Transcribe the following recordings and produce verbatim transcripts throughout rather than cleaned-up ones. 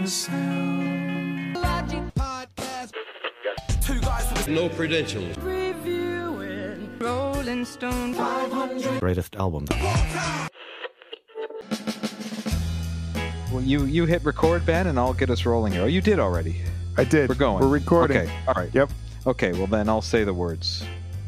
the sound. Logic podcast. Two guys with no credentials. Reviewing Rolling Stone five hundred greatest album. Well, you you hit record, Ben, and I'll get us rolling here. Oh, you did already. I did. We're going. We're recording. Okay. All right. Yep. Okay. Well, then I'll say the words.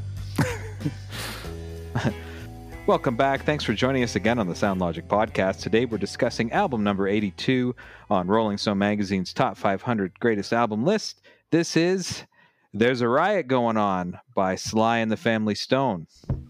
Welcome back. Thanks for joining us again on the Sound Logic podcast. Today we're discussing album number eighty-two on Rolling Stone Magazine's Top five hundred Greatest Album list. This is There's a Riot Going On by Sly and the Family Stone.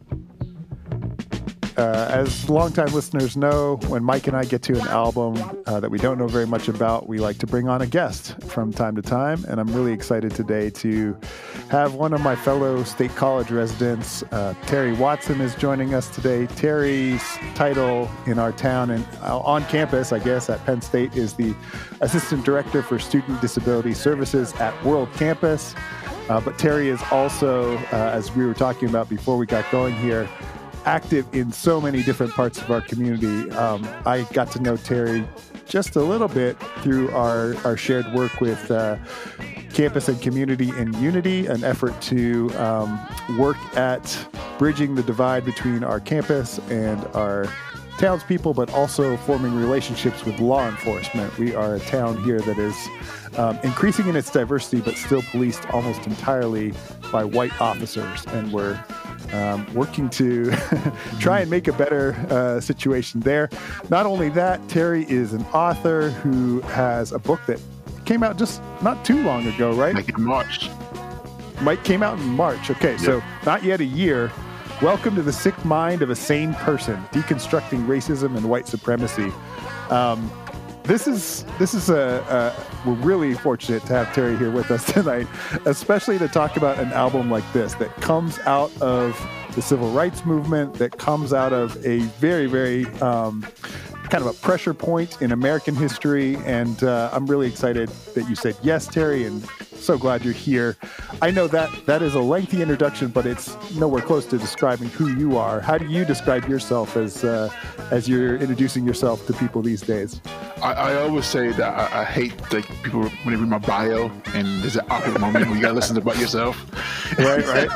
Uh, as longtime listeners know, when Mike and I get to an album uh, that we don't know very much about, we like to bring on a guest from time to time. And I'm really excited today to have one of my fellow State College residents, uh, Terry Watson, is joining us today. Terry's title in our town and uh, on campus, I guess, at Penn State is the Assistant Director for Student Disability Services at World Campus. Uh, but Terry is also, uh, as we were talking about before we got going here, active in so many different parts of our community. Um, I got to know Terry just a little bit through our, our shared work with uh, Campus and Community in Unity, an effort to um, work at bridging the divide between our campus and our townspeople, but also forming relationships with law enforcement. We are a town here that is um, increasing in its diversity, but still policed almost entirely by white officers, and we're Um, working to try and make a better uh, situation there. Not only that, Terry is an author who has a book that came out just not too long ago, right? Like in March. Mike came out in March. Okay, yep. So not yet a year. Welcome to the Sick Mind of a Sane Person, Deconstructing Racism and White Supremacy. Um, This is this is a, a we're really fortunate to have Terry here with us tonight, especially to talk about an album like this that comes out of the civil rights movement, that comes out of a very very um, kind of a pressure point in American history, and uh, I'm really excited that you said yes, Terry, and so glad you're here. I know that that is a lengthy introduction, but it's nowhere close to describing who you are. How do you describe yourself as uh, as you're introducing yourself to people these days? I, I always say that I, I hate like people when they read my bio and there's an awkward moment when you gotta listen about yourself. Right, right.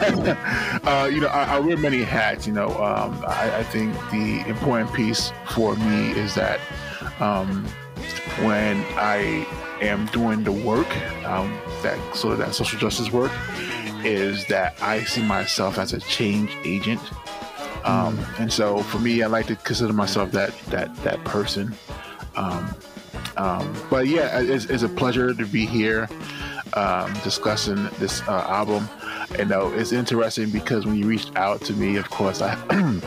uh, you know, I, I wear many hats. You know, um, I, I think the important piece for me is that um, when I am doing the work, um, that sort of that social justice work, is that I see myself as a change agent. Um, mm. And so for me, I like to consider myself that that that person. Um, um, but yeah, it's, it's a pleasure to be here um, discussing this uh, album. And uh, it's interesting because when you reached out to me, of course, I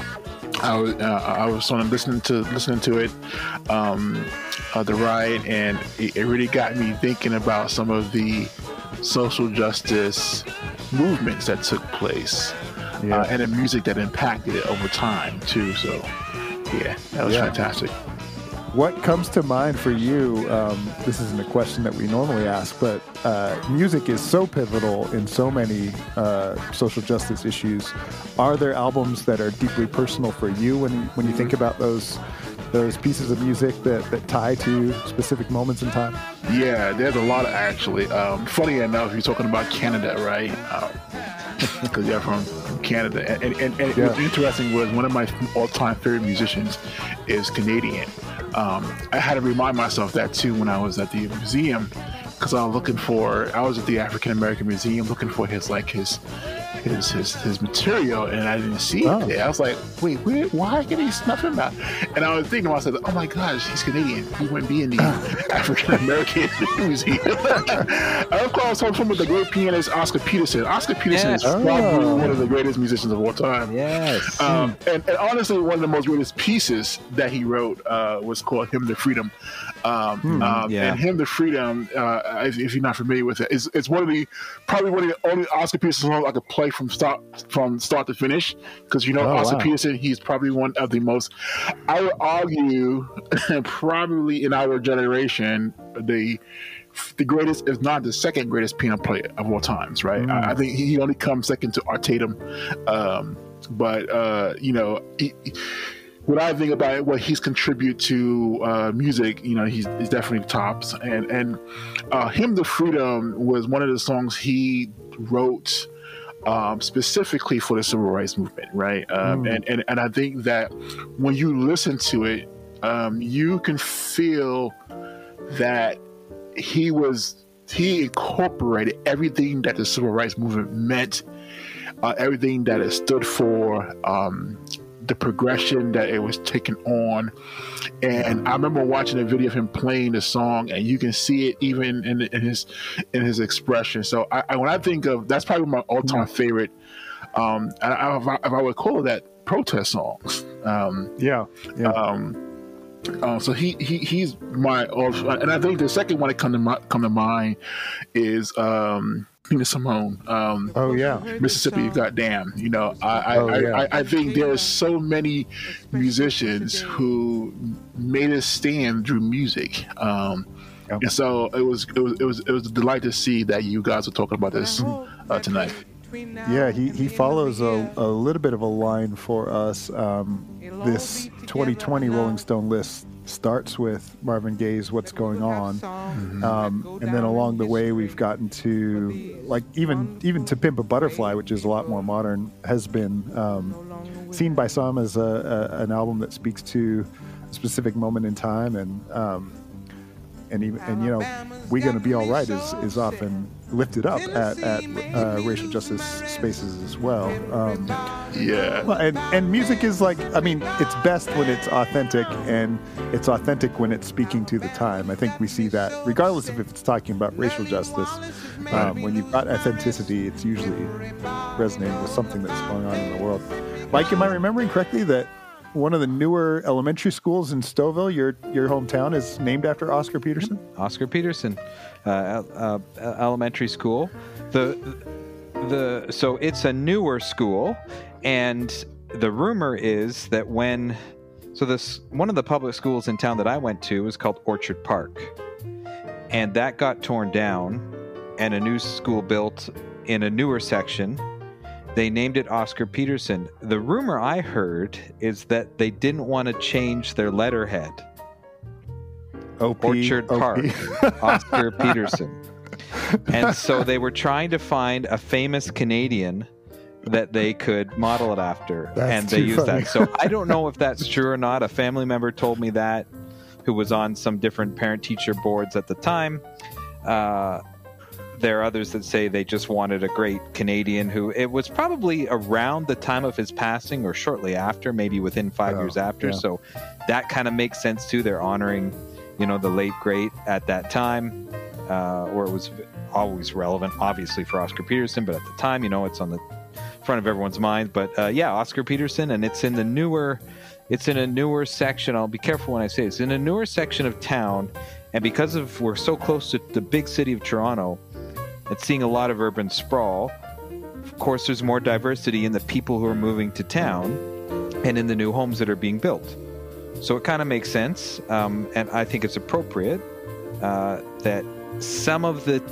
I was uh, I was sort of listening to listening to it, um, uh, the riot, and it, it really got me thinking about some of the social justice movements that took place, yeah. uh, and the music that impacted it over time too. So yeah, that was yeah. fantastic. What comes to mind for you? Um, this isn't a question that we normally ask, but uh, music is so pivotal in so many uh, social justice issues. Are there albums that are deeply personal for you when when you think about those those pieces of music that, that tie to specific moments in time? Yeah, there's a lot of actually. Um, funny enough, you're talking about Canada, right? Because um, you're from Canada, and, and, and, and yeah. what's interesting was one of my all-time favorite musicians is Canadian. Um, I had to remind myself that too when I was at the museum, because I was looking for, I was at the African American Museum looking for his like his his his, his material, and I didn't see oh. it there. I was like, wait, where, why can he snuff him out? And I was thinking to myself, oh my gosh, he's Canadian. He wouldn't be in the African American Museum. I of course talking with the great pianist Oscar Peterson. Oscar Peterson yes. is probably oh. one of the greatest musicians of all time. Yes. Um, and, and honestly, one of the most greatest pieces that he wrote uh, was called "Hymn to Freedom." Um, hmm, um, yeah. And "Hymn to Freedom," uh, if, if you're not familiar with it, is it's one of the probably one of the only Oscar Peterson songs I could play from start from start to finish, because you know oh, Oscar wow. Peterson, he's probably one of the most, I would argue, probably in our generation, the the greatest, if not the second greatest piano player of all times, right? Mm. I, I think he only comes second to Art Tatum, um, but uh, you know. He, what I think about what he's contributed to uh, music, you know, he's, he's definitely tops. And and uh, "Hymn to Freedom" was one of the songs he wrote um, specifically for the civil rights movement, right? Um, mm. and, and and I think that when you listen to it, um, you can feel that he was he incorporated everything that the civil rights movement meant, uh, everything that it stood for. Um, the progression that it was taking on. And I remember watching a video of him playing the song, and you can see it even in, in his in his expression. So I, I, when I think of, that's probably my all-time favorite, um, and I, if, I, if I would call that protest songs. Um, yeah. yeah. Um, uh, so he, he he's my, and I think the second one that come to my, come to mind is um, Nina Simone. Um, oh yeah, Mississippi, Goddamn. You know, I oh, I, yeah. I I think there's so many musicians who made a stand through music, um, yep. and so it was it was it was it was a delight to see that you guys are talking about this uh, tonight. Yeah, he, he follows a, a little bit of a line for us. Um, this twenty twenty Rolling Stone list starts with Marvin Gaye's "What's Going On," mm-hmm. um, and then along the way we've gotten to like even even to "Pimp a Butterfly," which is a lot more modern, has been um, seen by some as a, a, an album that speaks to a specific moment in time, and um, and even and you know, "We Gonna Be All Right" is is often lifted up at, at uh, racial justice spaces as well. Um, yeah. Well, and, and music is like, I mean, it's best when it's authentic, and it's authentic when it's speaking to the time. I think we see that regardless of if it's talking about racial justice. Um, when you've got authenticity, it's usually resonating with something that's going on in the world. Mike, am I remembering correctly that one of the newer elementary schools in Stouffville, your your hometown, is named after Oscar Peterson? Oscar Peterson, uh, uh, elementary school. The the so it's a newer school, and the rumor is that when so this one of the public schools in town that I went to was called Orchard Park, and that got torn down, and a new school built in a newer section. They named it Oscar Peterson. The rumor I heard is that they didn't want to change their letterhead. O P, Orchard O P. Park, Oscar Peterson. And so they were trying to find a famous Canadian that they could model it after. That's and they too used funny. that. So I don't know if that's true or not. A family member told me that, who was on some different parent-teacher boards at the time. Uh, There are others that say they just wanted a great Canadian who, it was probably around the time of his passing or shortly after, maybe within five oh, years after. Yeah. So that kind of makes sense too. They're honoring, you know, the late great at that time, uh, or it was always relevant, obviously, for Oscar Peterson. But at the time, you know, it's on the front of everyone's mind. But uh, yeah, Oscar Peterson, and it's in the newer, it's in a newer section. I'll be careful when I say it. It's in a newer section of town. And because of we're so close to the big city of Toronto, it's seeing a lot of urban sprawl. Of course, there's more diversity in the people who are moving to town and in the new homes that are being built. So it kind of makes sense, um, and I think it's appropriate uh, that some of the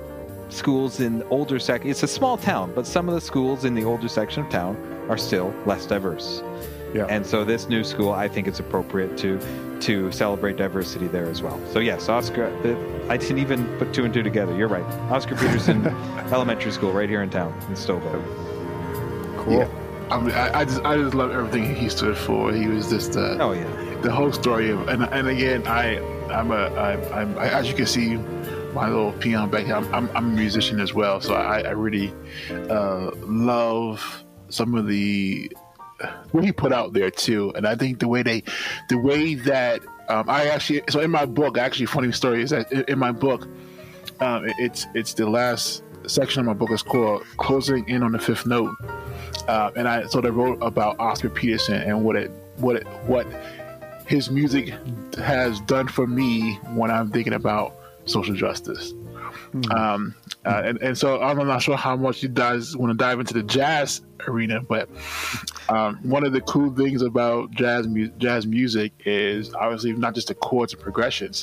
schools in older section, it's a small town, but some of the schools in the older section of town are still less diverse. Yeah. And so this new school, I think it's appropriate to to celebrate diversity there as well. So yes, Oscar, the, I didn't even put two and two together. You're right. Oscar Peterson Elementary School right here in town in Stouffville. Cool. Yeah. I mean, I, I just I just love everything he stood for. He was just uh, Oh yeah. the whole story of, and and again, I I'm a I'm, I'm I, as you can see, my little peon back here. I'm I'm, I'm a musician as well, so I, I really uh, love some of the what he put out there too. And I think the way they, the way that um, I actually, so in my book, actually, funny story is that in, in my book, um, it, it's it's the last section of my book is called "Closing In on the Fifth Note," uh, and I sort of wrote about Oscar Peterson and what it what it what his music has done for me when I'm thinking about social justice. Mm-hmm. Um, uh, and, and so I'm not sure how much you guys want to dive into the jazz arena, but um, one of the cool things about jazz mu- jazz music is obviously not just the chords and progressions,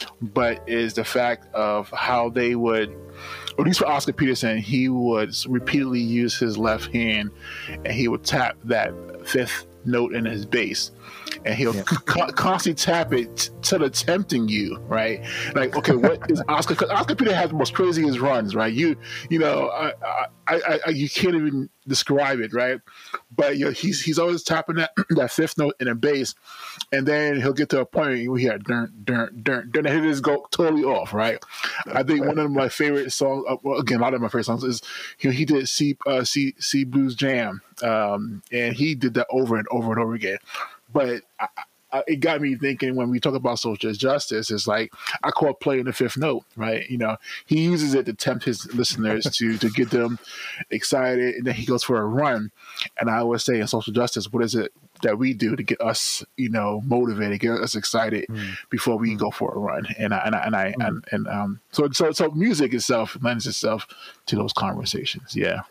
but is the fact of how they would, at least for Oscar Peterson, he would repeatedly use his left hand and he would tap that fifth note in his bass, and he'll Yeah. co- constantly tap it t- to the tempting you, right? Like, okay, what is Oscar? Because Oscar Peter has the most craziest runs, right? You, you know, I, I, I, I, you can't even describe it, right? But you know, he's he's always tapping that that fifth note in a bass, and then he'll get to a point where he had dun dun dun dun, and he'll just go totally off, right? I think one of my favorite songs, uh, well, again, a lot of my favorite songs is he, he did C uh, C C Blues Jam, um, and he did that over and over and over again. But I, I, it got me thinking when we talk about social justice, it's like I call it playing the fifth note, right? You know, he uses it to tempt his listeners to to get them excited, and then he goes for a run. And I always say in social justice, what is it that we do to get us, you know, motivated, get us excited mm. before we mm. go for a run? And I and I and, I, mm. and, and um, so so so music itself lends itself to those conversations. Yeah.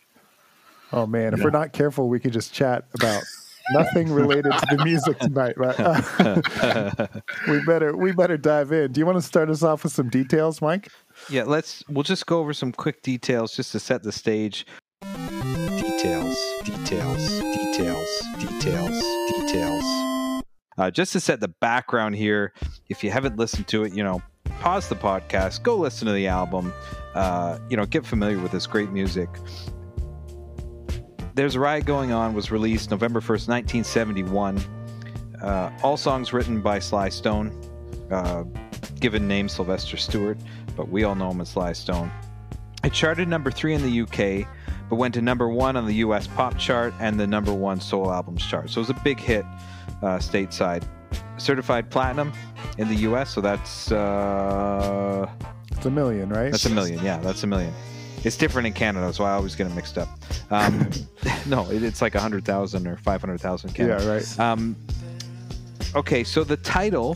Oh man, if Yeah. we're not careful, we could just chat about nothing related to the music tonight, right? Uh, we better we better dive in. Do you want to start us off with some details, Mike? Yeah, let's. We'll just go over some quick details just to set the stage. Details, details, details, details, details. Uh, just to set the background here, if you haven't listened to it, you know, pause the podcast, go listen to the album. Uh, you know, get familiar with this great music. There's a Riot Going On was released November first, nineteen seventy-one. Uh, all songs written by Sly Stone. Uh, given name Sylvester Stewart, but we all know him as Sly Stone. It charted number three in the U K, but went to number one on the U S pop chart and the number one soul albums chart. So it was a big hit uh, stateside. Certified platinum in the U S, so that's... Uh, it's a million, right? That's a million, yeah, that's a million. It's different in Canada, so I always get it mixed up. Um, no, it, it's like one hundred thousand or five hundred thousand Canada. Yeah, right. Um, okay, so the title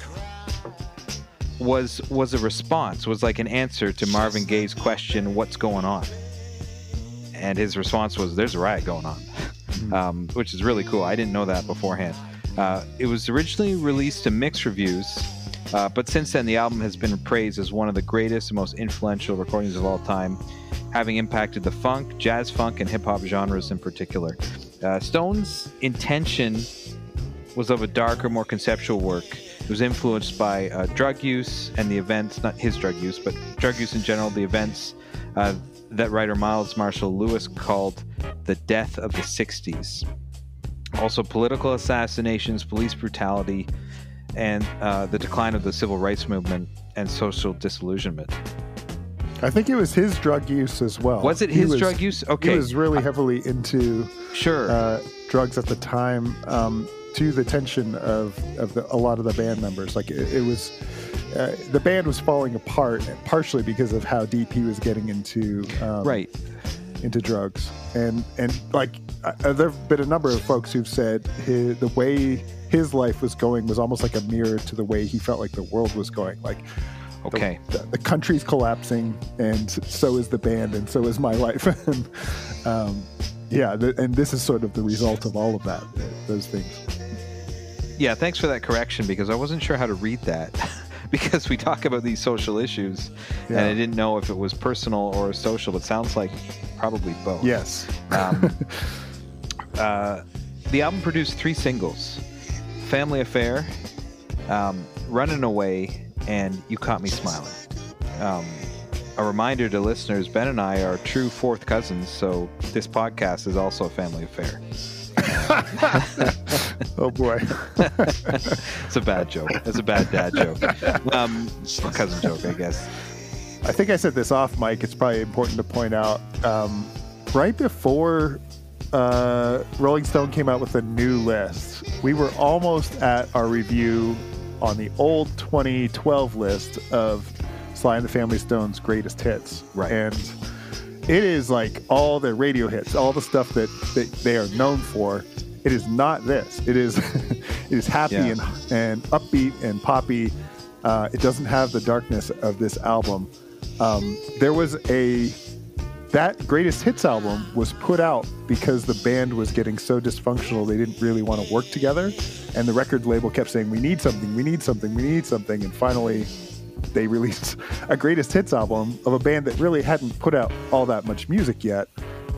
was was a response, was like an answer to Marvin Gaye's question, what's going on? And his response was, there's a riot going on, um, which is really cool. I didn't know that beforehand. Uh, it was originally released to mixed reviews, uh, but since then the album has been praised as one of the greatest and most influential recordings of all time, having impacted the funk, jazz funk, and hip-hop genres in particular. Uh, Stone's intention was of a darker, more conceptual work. It was influenced by uh, drug use and the events, not his drug use, but drug use in general, the events uh, that writer Miles Marshall Lewis called the death of the sixties. Also political assassinations, police brutality, and uh, the decline of the civil rights movement and social disillusionment. I think it was his drug use as well. Was it He his was- drug use? Okay. He was really heavily into Sure. uh, drugs at the time, um, to the tension of, of the, a lot of the band members. Like it, it was, uh, the band was falling apart, partially because of how deep he was getting into um, right. into drugs. And and like uh, there have been a number of folks who've said his, the way his life was going was almost like a mirror to the way he felt like the world was going. Like. Okay. The, the country's collapsing, and so is the band, and so is my life. and, um, yeah, the, and this is sort of the result of all of that, those things. Yeah, thanks for that correction, because I wasn't sure how to read that. Because we talk about these social issues, Yeah. and I didn't know if it was personal or social. It sounds like probably both. Yes. Um, uh, the album produced three singles: Family Affair, um, Running Away, and You Caught Me Smiling. Um, a reminder to listeners, Ben and I are true fourth cousins, so this podcast is also a family affair. Oh boy. It's a bad joke. It's a bad dad joke. Um, or cousin joke, I guess. I think I said this off, Mike. It's probably important to point out, um, right before uh, Rolling Stone came out with a new list, we were almost at our review on the old twenty twelve list of Sly and the Family Stone's greatest hits. Right. And it is like all their radio hits, all the stuff that, that they are known for. It is not this. It is it is happy Yeah. and and upbeat and poppy. Uh, it doesn't have the darkness of this album. Um, there was a that greatest hits album was put out because the band was getting so dysfunctional they didn't really want to work together, and the record label kept saying, we need something, we need something, we need something, and finally they released a greatest hits album of a band that really hadn't put out all that much music yet, but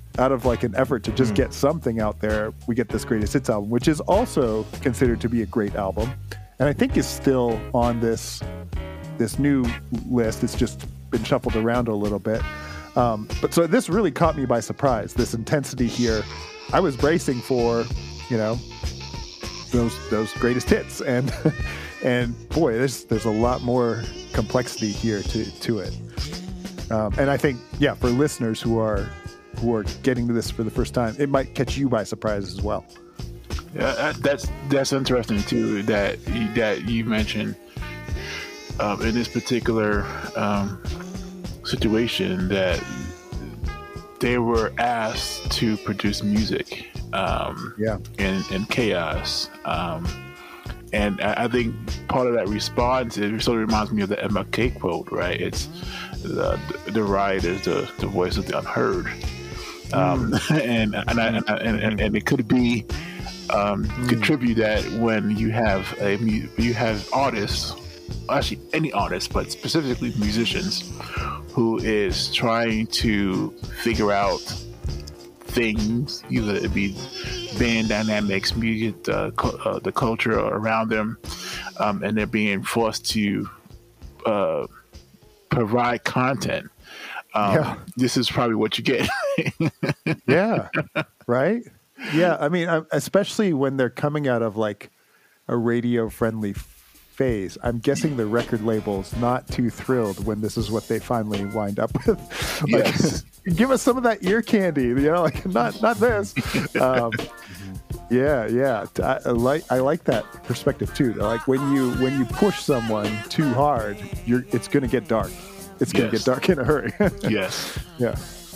out of like an effort to just mm. get something out there, we get this greatest hits album, which is also considered to be a great album, and I think is still on this this new list. It's just been shuffled around a little bit. Um, but so this really caught me by surprise, this intensity here. I was bracing for, you know, those those greatest hits, and and boy, there's there's a lot more complexity here to to it. Um, and I think, yeah, for listeners who are who are getting to this for the first time, it might catch you by surprise as well. Yeah, that, that's that's interesting too. That you, that you mentioned um, in this particular um, situation that they were asked to produce music. Um, yeah, in in chaos. Um, And I think part of that response, it sort of reminds me of the M L K quote, right? It's the the riot is the, the voice of the unheard, um, mm. and and, I, and, I, and and it could be um, mm. contribute that when you have a you have artists, actually any artist, but specifically musicians, who is trying to figure out things, either it be band dynamics, music, uh, cu- uh, the culture around them, um, and they're being forced to uh, provide content. Um, yeah. This is probably what you get. Yeah, right? Yeah, I mean, especially when they're coming out of like a radio-friendly phase. I'm guessing the record label's not too thrilled when this is what they finally wind up with. Like, yes. Give us some of that ear candy, you know, like not not this. Um, yeah, yeah. I, I like I like that perspective too. Like when you when you push someone too hard, you're it's going to get dark. It's going to yes. get dark in a hurry. Yes. Yeah.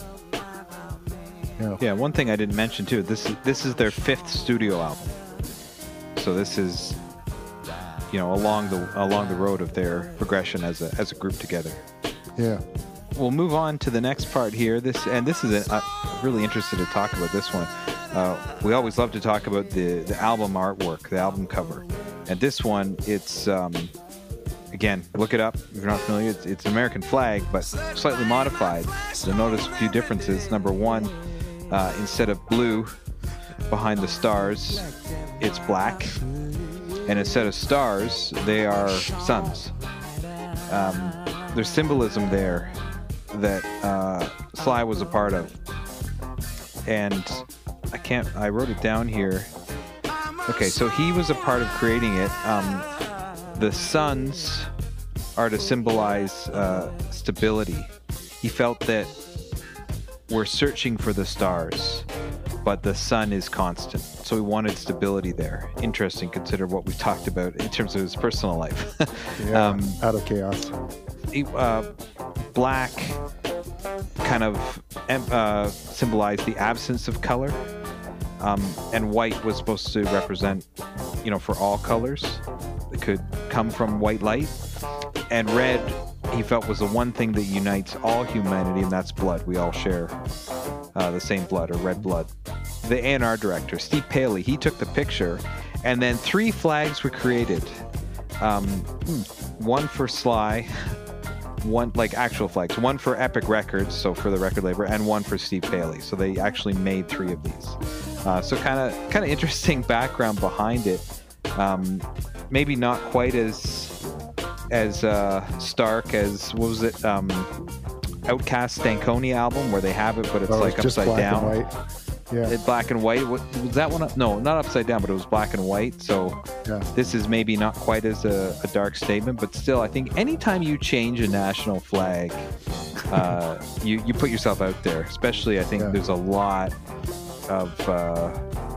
Yeah. Yeah. One thing I didn't mention too. This is this is their fifth studio album. So this is, you know, along the along the road of their progression as a as a group together. Yeah. We'll move on to the next part here. This and this is a, I'm really interested to talk about this one. Uh, we always love to talk about the the album artwork, the album cover, and this one, it's um, again, look it up if you're not familiar. It's, it's an American flag, but slightly modified. You'll notice a few differences. Number one, uh, instead of blue behind the stars, it's black, and instead of stars, they are suns. Um, there's symbolism there that uh, Sly was a part of, and I can't I wrote it down here. Okay, so he was a part of creating it. Um, the suns are to symbolize uh, stability. He felt that we're searching for the stars, but the sun is constant, so he wanted stability there. Interesting, consider what we've talked about in terms of his personal life. Yeah, um, out of chaos. He, uh, black kind of uh, symbolized the absence of color, um, and white was supposed to represent, you know, for all colors. It could come from white light, and red he felt was the one thing that unites all humanity, and that's blood. We all share uh, the same blood, or red blood. The A and R director, Steve Paley, he took the picture, and then three flags were created. Um, one for Sly, one like actual flags, one for Epic Records, so for the record label, and one for Steve Paley. So they actually made three of these. Uh, so kind of kind of interesting background behind it. Um, maybe not quite as as uh, stark as, what was it, um, Outkast Stankonia album, where they have it, but it's oh, like it's upside down. And white. Yeah. It, black and white. Was that one? No, not upside down, but it was black and white. So yeah. This is maybe not quite as a, a dark statement, but still, I think anytime you change a national flag, uh, you you put yourself out there. Especially, I think yeah. there's a lot of. Uh,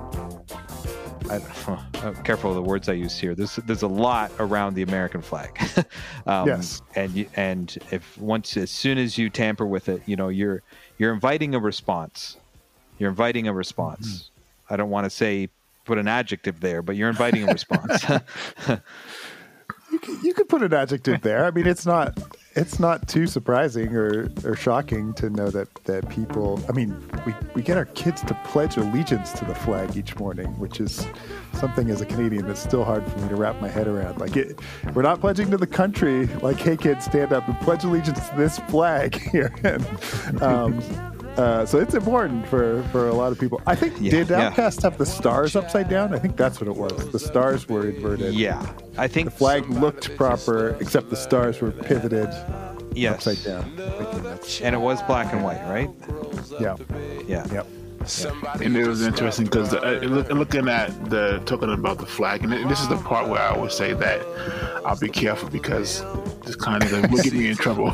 I, I'm careful of the words I use here. There's there's a lot around the American flag. um, yes. And you, and if once as soon as you tamper with it, you know you're you're inviting a response. You're inviting a response. Mm-hmm. I don't want to say put an adjective there, but you're inviting a response. you, could, you could put an adjective there. I mean, it's not it's not too surprising or, or shocking to know that, that people, I mean, we, we get our kids to pledge allegiance to the flag each morning, which is something as a Canadian that's still hard for me to wrap my head around. Like, it, we're not pledging to the country, like, hey kids, stand up and pledge allegiance to this flag here. and, um, Uh, so it's important for, for a lot of people. I think, Yeah, did yeah. Outcast have the stars upside down? I think that's what it was. The stars were inverted. Yeah, I think The flag looked proper, except the stars were pivoted yes, upside down. I think that's- and it was black and white, right? Yeah. Yeah. Yep. And it was interesting because uh, look, looking at the talking about the flag, and this is the part where I always say that I'll be careful because this kind of will get me in trouble.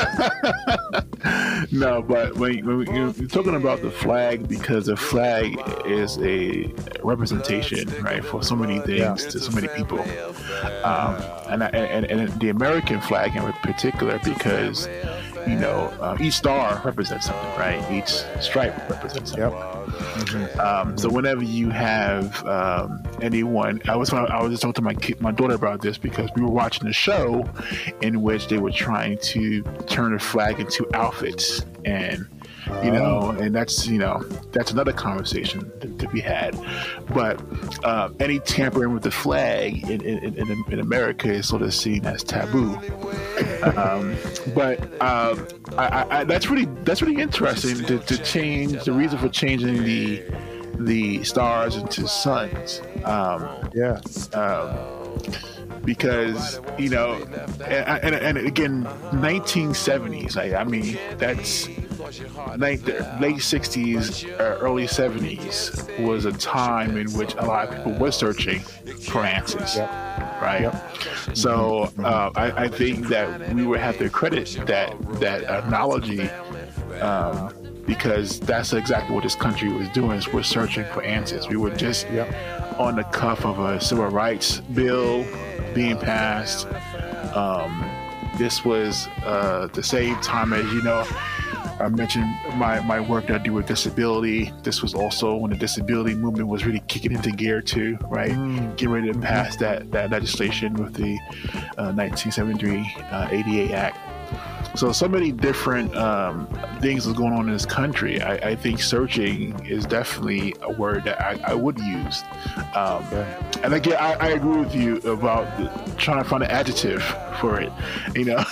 No, but when, when you're talking about the flag, because the flag is a representation, right, for so many things Yeah. to so many people, um, and, I, and and the American flag in particular, because you know uh, each star represents something, right? Each stripe represents something. Yep. Um, so whenever you have um, anyone, I was I was just talking to my kid, my daughter about this because we were watching a show in which they were trying to turn the flag into outfits, and you know, and that's you know that's another conversation to, to be had. But uh, any tampering with the flag in, in, in, in America is sort of seen as taboo. Um, but um, I, I, that's really that's really interesting to, to change the reason for changing the the stars into suns. Um, Yeah. um, because you know, and, and, and again, nineteen seventies. I, I mean, that's late, late sixties, uh, early seventies was a time in which a lot of people were searching for answers. Yep. Right. Yep. So uh, I, I think that we would have to credit that that analogy. Um, because that's exactly what this country was doing. Is we're searching for answers. We were just Yep. on the cuff of a civil rights bill being passed. Um, this was uh, the same time as, you know, I mentioned my, my work that I do with disability. This was also when the disability movement was really kicking into gear too, right? Mm. Getting ready to pass that, that legislation with the uh, nineteen seventy-three uh, A D A Act. So, so many different um, things is going on in this country. I, I think searching is definitely a word that I, I would use. Um, Yeah. and again, I, I agree with you about the, trying to find an adjective for it. You know,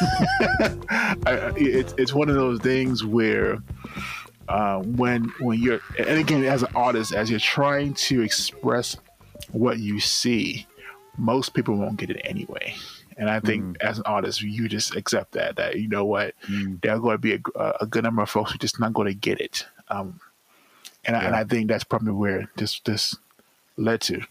I, it's it's one of those things where uh, when when you're, and again, as an artist, as you're trying to express what you see, most people won't get it anyway. And I think Mm. as an artist, you just accept that, that, you know what, Mm. there are going to be a, a good number of folks who are just not going to get it. Um, and, I, and I think that's probably where this, this led to.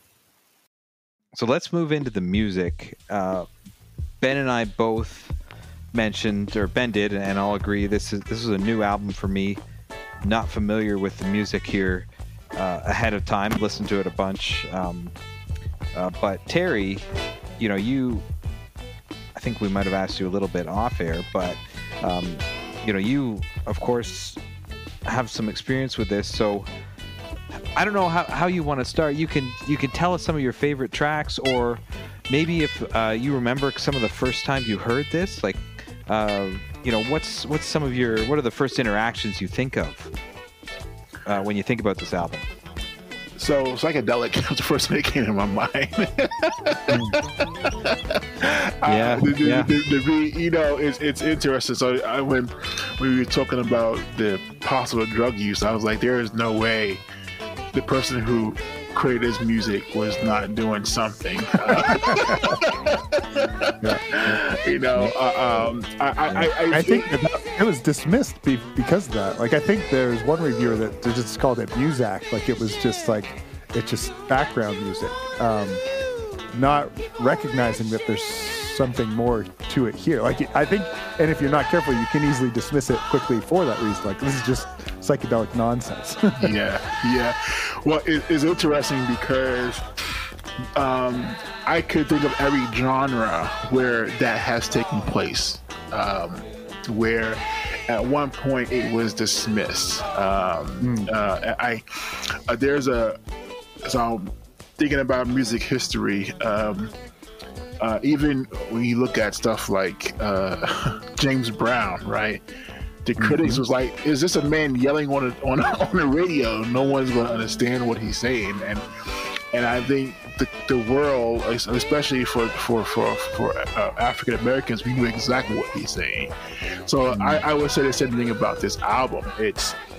So let's move into the music. Uh, Ben and I both mentioned, or Ben did, and I'll agree, this is this is a new album for me. Not familiar with the music here uh, ahead of time. Listened to it a bunch. Um, uh, but Terry, you know, you... I think we might have asked you a little bit off air, but um, you know, you of course have some experience with this. So I don't know how, how you want to start. You can you can tell us some of your favorite tracks, or maybe if uh, you remember some of the first times you heard this, like uh, you know, what's what's some of your what are the first interactions you think of uh, when you think about this album? So psychedelic was the first thing that came to my mind. Yeah, uh, the, the, yeah. The, the, the, you know, it's it's interesting. So I, when we were talking about the possible drug use, I was like, there is no way the person who created this music was not doing something. You know, uh, um, I, I, I, I, I think that it was dismissed be, because of that. Like, I think there's one reviewer that just called it Muzak. Like, it was just like, it's just background music. Um, not recognizing that there's something more to it here. Like, I think, and if you're not careful, you can easily dismiss it quickly for that reason. Like, this is just psychedelic nonsense. yeah, yeah. Well, it, it's interesting because um, I could think of every genre where that has taken place, um, where at one point it was dismissed. Um, Mm. uh, I uh, there's a so I'm thinking about music history. Um, uh, even when you look at stuff like uh, James Brown, right? The critics was like, "Is this a man yelling on a, on a, on the radio? No one's going to understand what he's saying." And and I think the, the world, especially for for for, for uh, African Americans, we knew exactly what he's saying. So I, I would say the same thing about this album. It's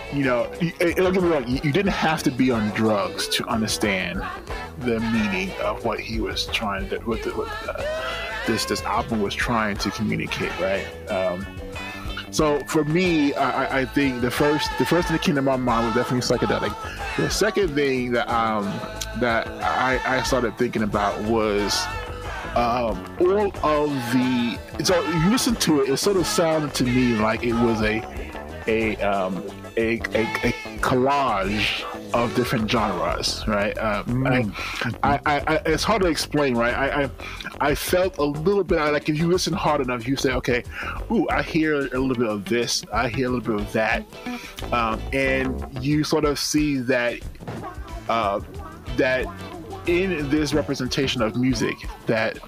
you know, you, don't get me wrong, you, you didn't have to be on drugs to understand the meaning of what he was trying to, what, the, what uh, this this album was trying to communicate, right? Um, so for me, I, I think the first the first thing that came to my mind was definitely psychedelic. The second thing that um that I, I started thinking about was um, all of the. So you listen to it, it sort of sounded to me like it was a a um, a, a, a collage of different genres, right? Um, mm. I, I, I, it's hard to explain, right? I, I, I felt a little bit like if you listen hard enough, you say, okay, ooh, I hear a little bit of this, I hear a little bit of that, um, and you sort of see that uh, that in this representation of music, that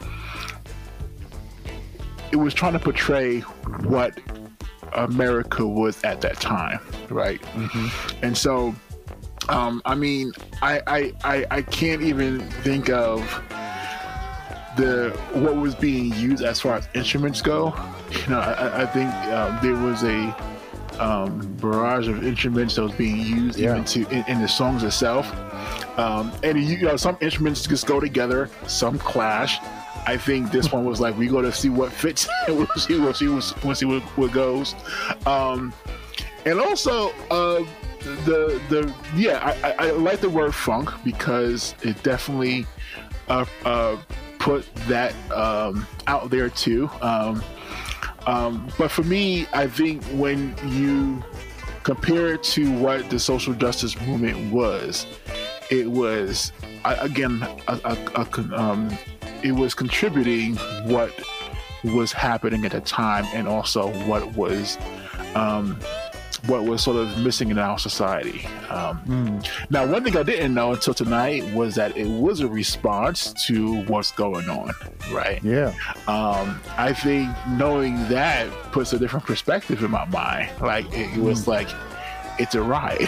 it was trying to portray what America was at that time, right? Mm-hmm. And so, um, I mean, I, I I I can't even think of the what was being used as far as instruments go. You know, I, I think uh, there was a um, barrage of instruments that was being used yeah. even to in, in the songs itself. Um, and you, you know, some instruments just go together, some clash. I think this one was like, we go to see what fits, and we'll see, we'll see, we'll see what, what goes. Um, and also, uh, the the yeah, I, I, I like the word funk because it definitely uh, uh, put that um, out there too. Um, um, but for me, I think when you compare it to what the social justice movement was, it was again a, a, a, um, it was contributing what was happening at the time, and also what was um, what was sort of missing in our society. Um, mm. Now, one thing I didn't know until tonight was that it was a response to what's going on, right? Yeah. Um, I think knowing that puts a different perspective in my mind. Like it, it was mm. like, it's a riot.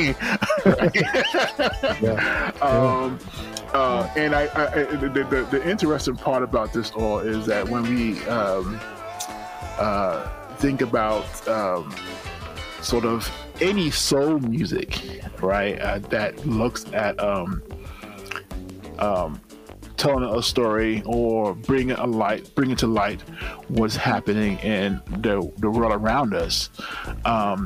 yeah. Um, uh, and I, I the, the, the interesting part about this all is that when we um, uh, think about um, sort of any soul music, right, uh, that looks at um, um, telling a story or bringing a light, bringing to light what's happening in the the world around us. Um,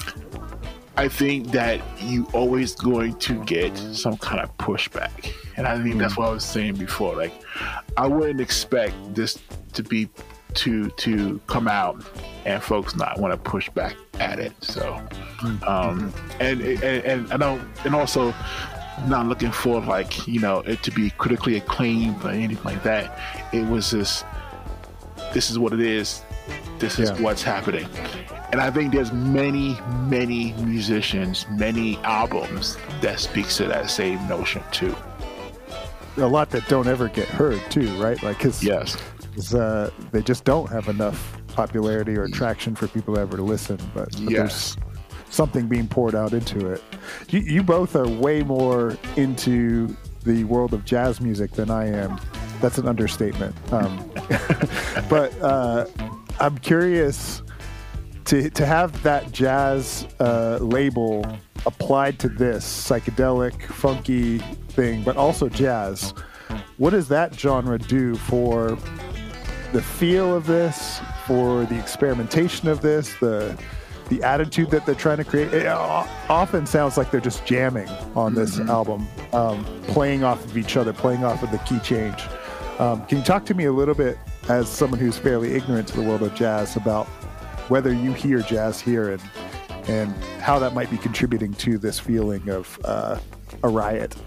I think that you always going to get some kind of pushback. And I think that's what I was saying before. Like, I wouldn't expect this to be to to come out and folks not want to push back at it. So, um, and, and and I don't, and also not looking for like, you know, it to be critically acclaimed or anything like that. It was just, this is what it is. This is yeah. what's happening. And I think there's many, many musicians, many albums that speaks to that same notion too. A lot that don't ever get heard too, right? Like, cause, yes, cause, uh, they just don't have enough popularity or traction for people ever to listen. But, but yes. there's something being poured out into it. You, you both are way more into the world of jazz music than I am. That's an understatement. Um, but uh, I'm curious. To to have that jazz uh, label applied to this psychedelic, funky thing, but also jazz, what does that genre do for the feel of this, for the experimentation of this, the the attitude that they're trying to create? It often sounds like they're just jamming on this mm-hmm. album, um, playing off of each other, playing off of the key change. Um, can you talk to me a little bit, as someone who's fairly ignorant to the world of jazz, about whether you hear jazz here and and how that might be contributing to this feeling of uh, a riot?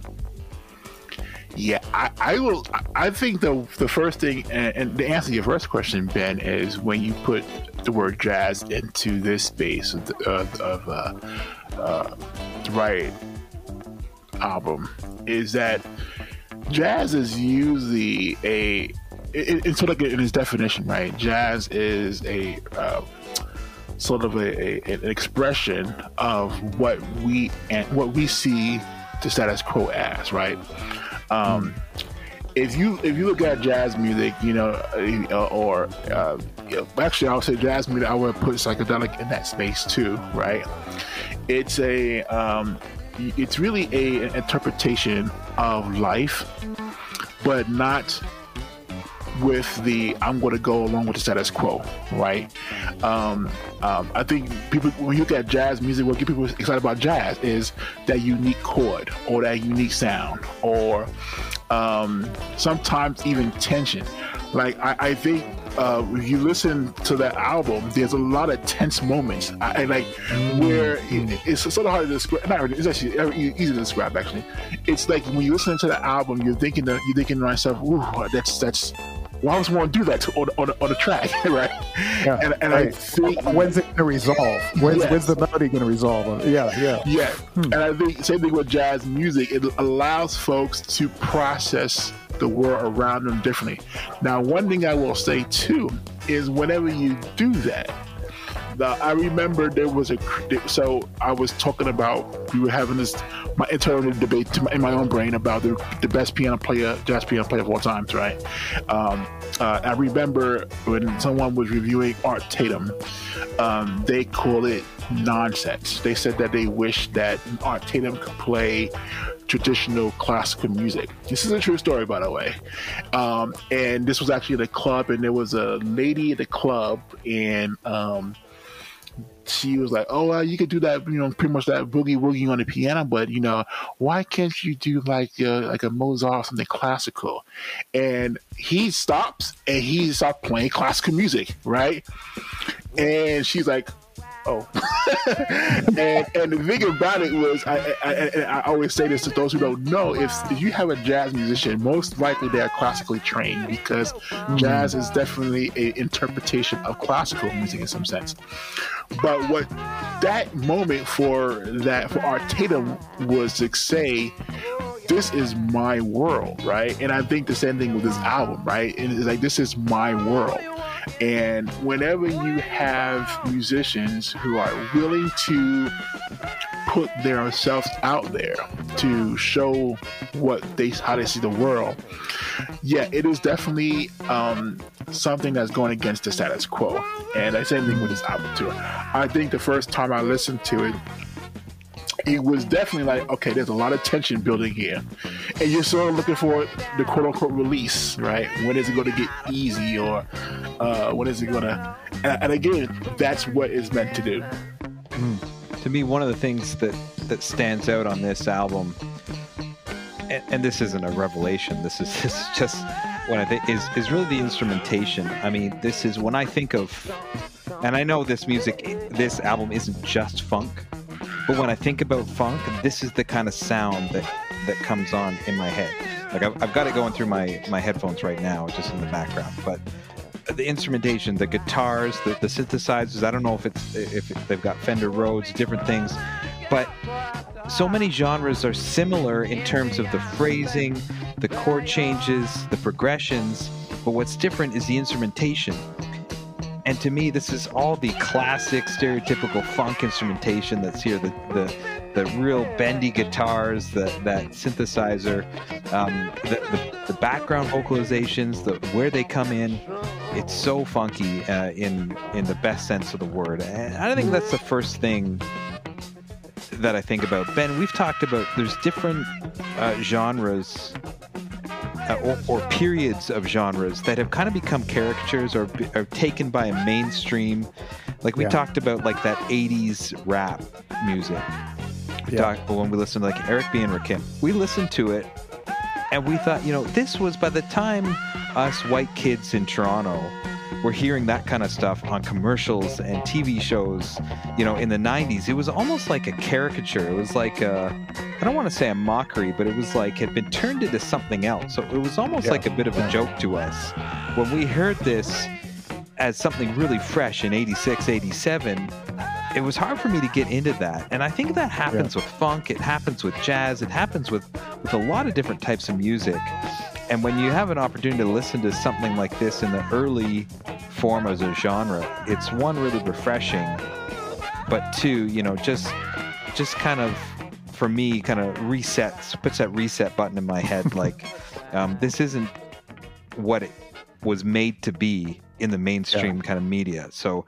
Yeah, I, I will. I think the the first thing, and, and to answer your first question, Ben, is when you put the word jazz into this space of, of, of uh, uh, the riot album, is that jazz is usually a It, it's sort of like in its definition, right? Jazz is a uh, sort of a, a, an expression of what we and what we see the status quo as, right? Um, mm. If you if you look at jazz music, you know, uh, or uh, you know, actually, I would say jazz music, I would put psychedelic in that space too, right? it's a um, it's really a an interpretation of life, but not with the I'm going to go along with the status quo, right? Um, um, I think people, when you look at jazz music, what gets people excited about jazz is that unique chord or that unique sound, or um, sometimes even tension. Like I, I think uh, if you listen to that album, there's a lot of tense moments. I, I like where it, it's sort of hard to describe. Not really, it's actually easy to describe. Actually, it's like when you listen to the album, you're thinking that you're thinking to yourself, "Ooh, that's that's." Why would someone do that to, on, on, on a track, right? Yeah, and and right. I think when's it going to resolve? When's, yes. when's the melody going to resolve? Yeah, yeah, yeah. Hmm. And I think same thing with jazz music. It allows folks to process the world around them differently. Now, one thing I will say too is whenever you do that, the, I remember there was a so I was talking about we were having this my internal debate to my, in my own brain about the the best piano player, jazz piano player of all times, right? Um, uh, I remember when someone was reviewing Art Tatum, um, they call it nonsense. They said that they wish that Art Tatum could play traditional classical music. This is a true story, by the way. Um, and this was actually at a club, and there was a lady at the club, and um, she was like, "Oh, well, you could do that, you know, pretty much that boogie woogie on the piano, but you know, why can't you do like uh, like a Mozart or something classical?" And he stops and he stops playing classical music, right? And she's like, "Oh," and and the thing about it was, I, I I I always say this to those who don't know: if if you have a jazz musician, most likely they are classically trained, because mm. jazz is definitely an interpretation of classical music in some sense. But what that moment for that for Art Tatum was to say, this is my world, right? And I think the same thing with this album, right? And it's like, this is my world. And whenever you have musicians who are willing to put themselves out there to show what they how they see the world, yeah, it is definitely um, something that's going against the status quo. And the same thing with this album too. I think the first time I listened to it, it was definitely like, okay, there's a lot of tension building here, and you're sort of looking for the quote-unquote release, right? When is it going to get easy, or uh, when is it going to... And, and again, that's what it's meant to do. Mm. To me, one of the things that, that stands out on this album, and, and this isn't a revelation, this is, this is just what I think, is, is really the instrumentation. I mean, this is when I think of... And I know this music, this album isn't just funk, but when I think about funk, this is the kind of sound that, that comes on in my head. Like I've, I've got it going through my, my headphones right now, just in the background. But the instrumentation, the guitars, the, the synthesizers, I don't know if it's if they've got Fender Rhodes, different things. But so many genres are similar in terms of the phrasing, the chord changes, the progressions. But what's different is the instrumentation. And to me, this is all the classic, stereotypical funk instrumentation that's here. The the, the real bendy guitars, the, that synthesizer, um, the, the, the background vocalizations, the where they come in. It's so funky uh, in in the best sense of the word. And I think that's the first thing that I think about. Ben, we've talked about there's different uh, genres. Uh, or, or periods of genres that have kind of become caricatures or are taken by a mainstream. Like we yeah. talked about, like that eighties rap music. We yeah. talked when we listened to like Eric B. and Rakim. We listened to it and we thought, you know, this was by the time us white kids in Toronto were hearing that kind of stuff on commercials and T V shows, you know, in the nineties. It was almost like a caricature. It was like a, I don't want to say a mockery, but it was like it had been turned into something else. So it was almost yeah. like a bit of a joke to us. When we heard this as something really fresh in eighty-six, eighty-seven, it was hard for me to get into that. And I think that happens yeah. with funk, it happens with jazz, it happens with, with a lot of different types of music. And when you have an opportunity to listen to something like this in the early form as a genre, it's one, really refreshing, but two, you know, just just kind of, for me, kind of resets, puts that reset button in my head. Like, um, this isn't what it was made to be in the mainstream yeah. kind of media. So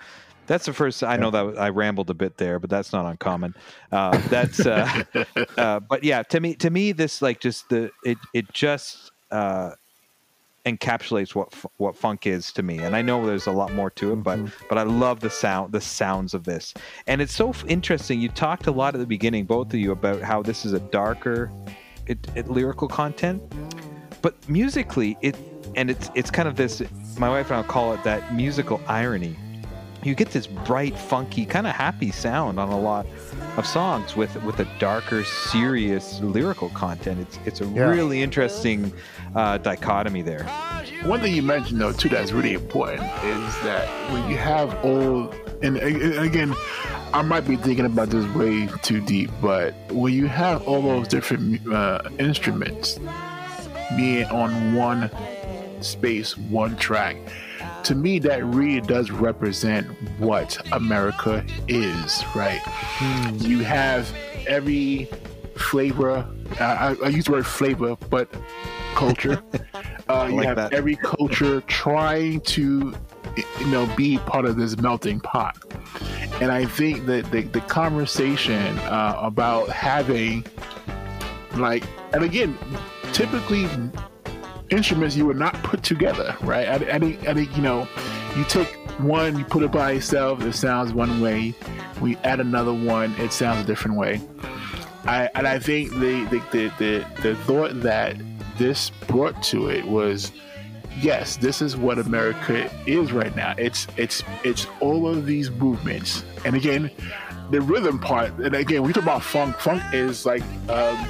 That's the first. I know that I rambled a bit there, but that's not uncommon. Uh, that's, uh, uh, but yeah, to me, to me, this like just the it it just uh, encapsulates what what funk is to me. And I know there's a lot more to it, but mm-hmm. but I love the sound, the sounds of this, and it's so interesting. You talked a lot at the beginning, both of you, about how this is a darker, it, it lyrical content, but musically, it and it's it's kind of this. My wife and I'll call it that musical irony. You get this bright, funky, kind of happy sound on a lot of songs with with a darker, serious lyrical content. It's it's a yeah. really interesting uh, dichotomy there. One thing you mentioned, though, too, that's really important is that when you have all, and, and again, I might be thinking about this way too deep, but when you have all those different uh, instruments being on one space, one track, to me, that really does represent what America is, right? Mm. You have every flavor, uh, I, I use the word flavor, but culture. Uh, you like have that. Every culture trying to, you know, be part of this melting pot. And I think that the, the conversation uh, about having, like, and again, typically, instruments you would not put together, right? I, I think, I think, you know, you take one, you put it by itself, it sounds one way. We add another one, it sounds a different way. I and I think the the the the, the thought that this brought to it was, yes, this is what America is right now. It's it's it's all of these movements, and again, the rhythm part. And again, we talk about funk. Funk is like. Um,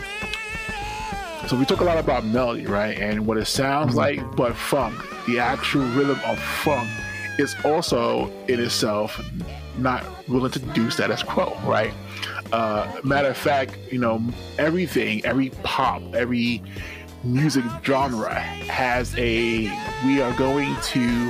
So we talk a lot about melody, right, and what it sounds like, but funk, the actual rhythm of funk, is also in itself not willing to do status quo, right? Uh, matter of fact, you know, everything, every pop, every music genre has a, we are going to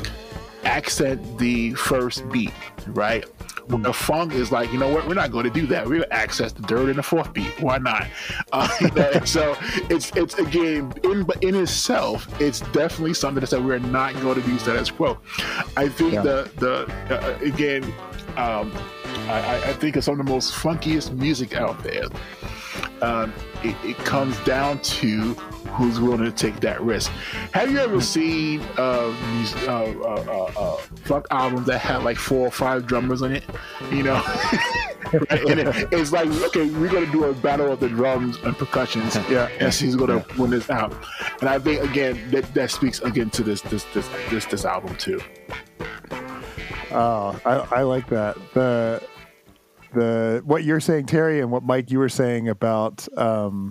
accent the first beat, right? When the funk is like, you know what, we're not going to do that. We're going to access the third and the fourth beat. Why not? Uh, you know, so it's, it's again, in in itself, it's definitely something that said we're not going to do status quo. I think yeah. the, the uh, again, um, I, I think it's some of the most funkiest music out there. Um, it, it comes down to who's willing to take that risk. Have you ever seen uh, these uh, uh, uh, funk albums that had like four or five drummers on it? You know, right? And it, it's like, okay, we're going to do a battle of the drums and percussions. Yeah, and she's going to win this out. And I think again that that speaks again to this this this this, this album too. Oh, I, I like that. The the what you're saying, Terry, and what Mike you were saying about. Um,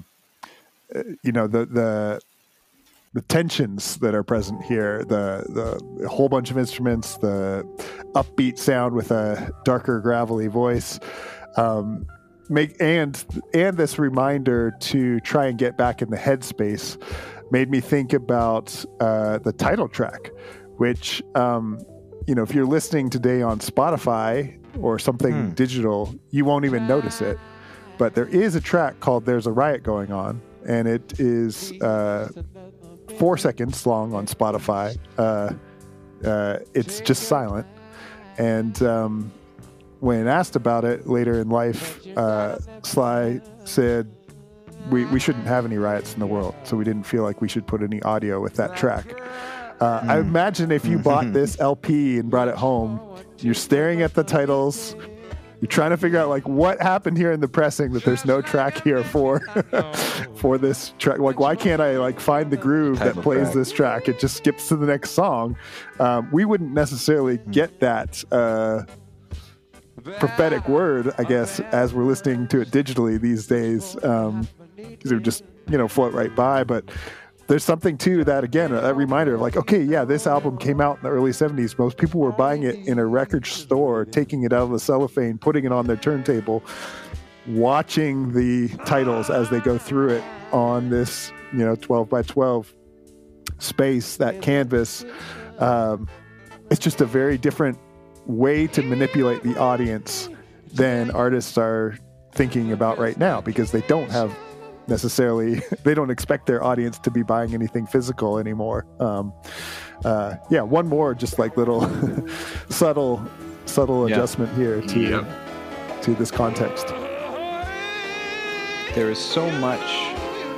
you know, the, the, the tensions that are present here, the, the whole bunch of instruments, the upbeat sound with a darker, gravelly voice, um, make, and, and this reminder to try and get back in the headspace made me think about, uh, the title track, which, um, you know, if you're listening today on Spotify or something hmm. digital, you won't even notice it. But there is a track called There's a Riot Going On. And it is uh, four seconds long on Spotify. Uh, uh, it's just silent. And um, when asked about it later in life, uh, Sly said, we, we shouldn't have any riots in the world. So we didn't feel like we should put any audio with that track. Uh, mm. I imagine if you bought this L P and brought it home, you're staring at the titles. You're trying to figure out like what happened here in the pressing that there's no track here for for this track. Like, why can't I like find the groove that plays this track? It just skips to the next song. Um, we wouldn't necessarily get that uh, prophetic word, I guess, as we're listening to it digitally these days, um, because it would just you know float right by. But there's something to that, again, a reminder of like, okay, yeah, this album came out in the early seventies. Most people were buying it in a record store, taking it out of the cellophane, putting it on their turntable, watching the titles as they go through it on this, you know, twelve by twelve space, that canvas. Um, it's just a very different way to manipulate the audience than artists are thinking about right now, because they don't have necessarily they don't expect their audience to be buying anything physical anymore. Um, uh, yeah, one more just like little subtle subtle Yeah. adjustment here to Yeah. to this context. There is so much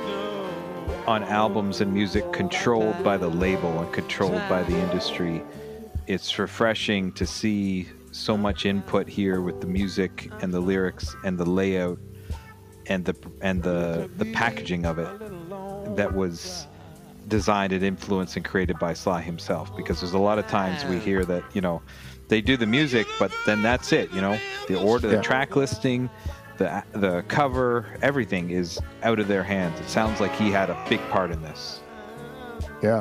on albums and music controlled by the label and controlled by the industry. It's refreshing to see so much input here with the music and the lyrics and the layout and the and the the packaging of it that was designed and influenced and created by Sly himself. Because there's a lot of times we hear that, you know, they do the music, but then that's it. You know, the order, the Yeah. track listing, the the cover, everything is out of their hands. It sounds like he had a big part in this. Yeah.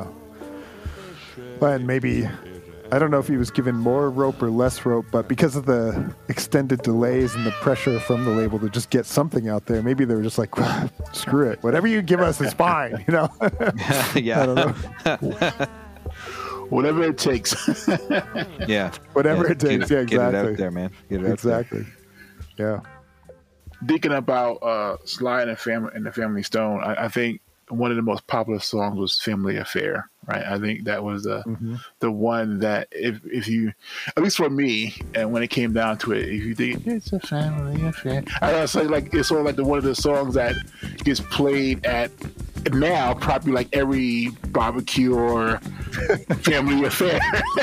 But maybe, I don't know if he was given more rope or less rope, but because of the extended delays and the pressure from the label to just get something out there, maybe they were just like, screw it. Whatever you give us is fine, you know? Yeah. I don't know. Whatever it takes. Yeah. Whatever Yeah, it takes. get, Yeah, Get it exactly. out there, man. Get it out Exactly. Yeah. Thinking about uh, Sly and the Family and the Family Stone, I, I think one of the most popular songs was "Family Affair." Right, I think that was the Mm-hmm. the one that if if you, at least for me, and when it came down to it, if you think it's a family affair, I gotta say like it's sort of like the one of the songs that gets played at now probably like every barbecue or family affair.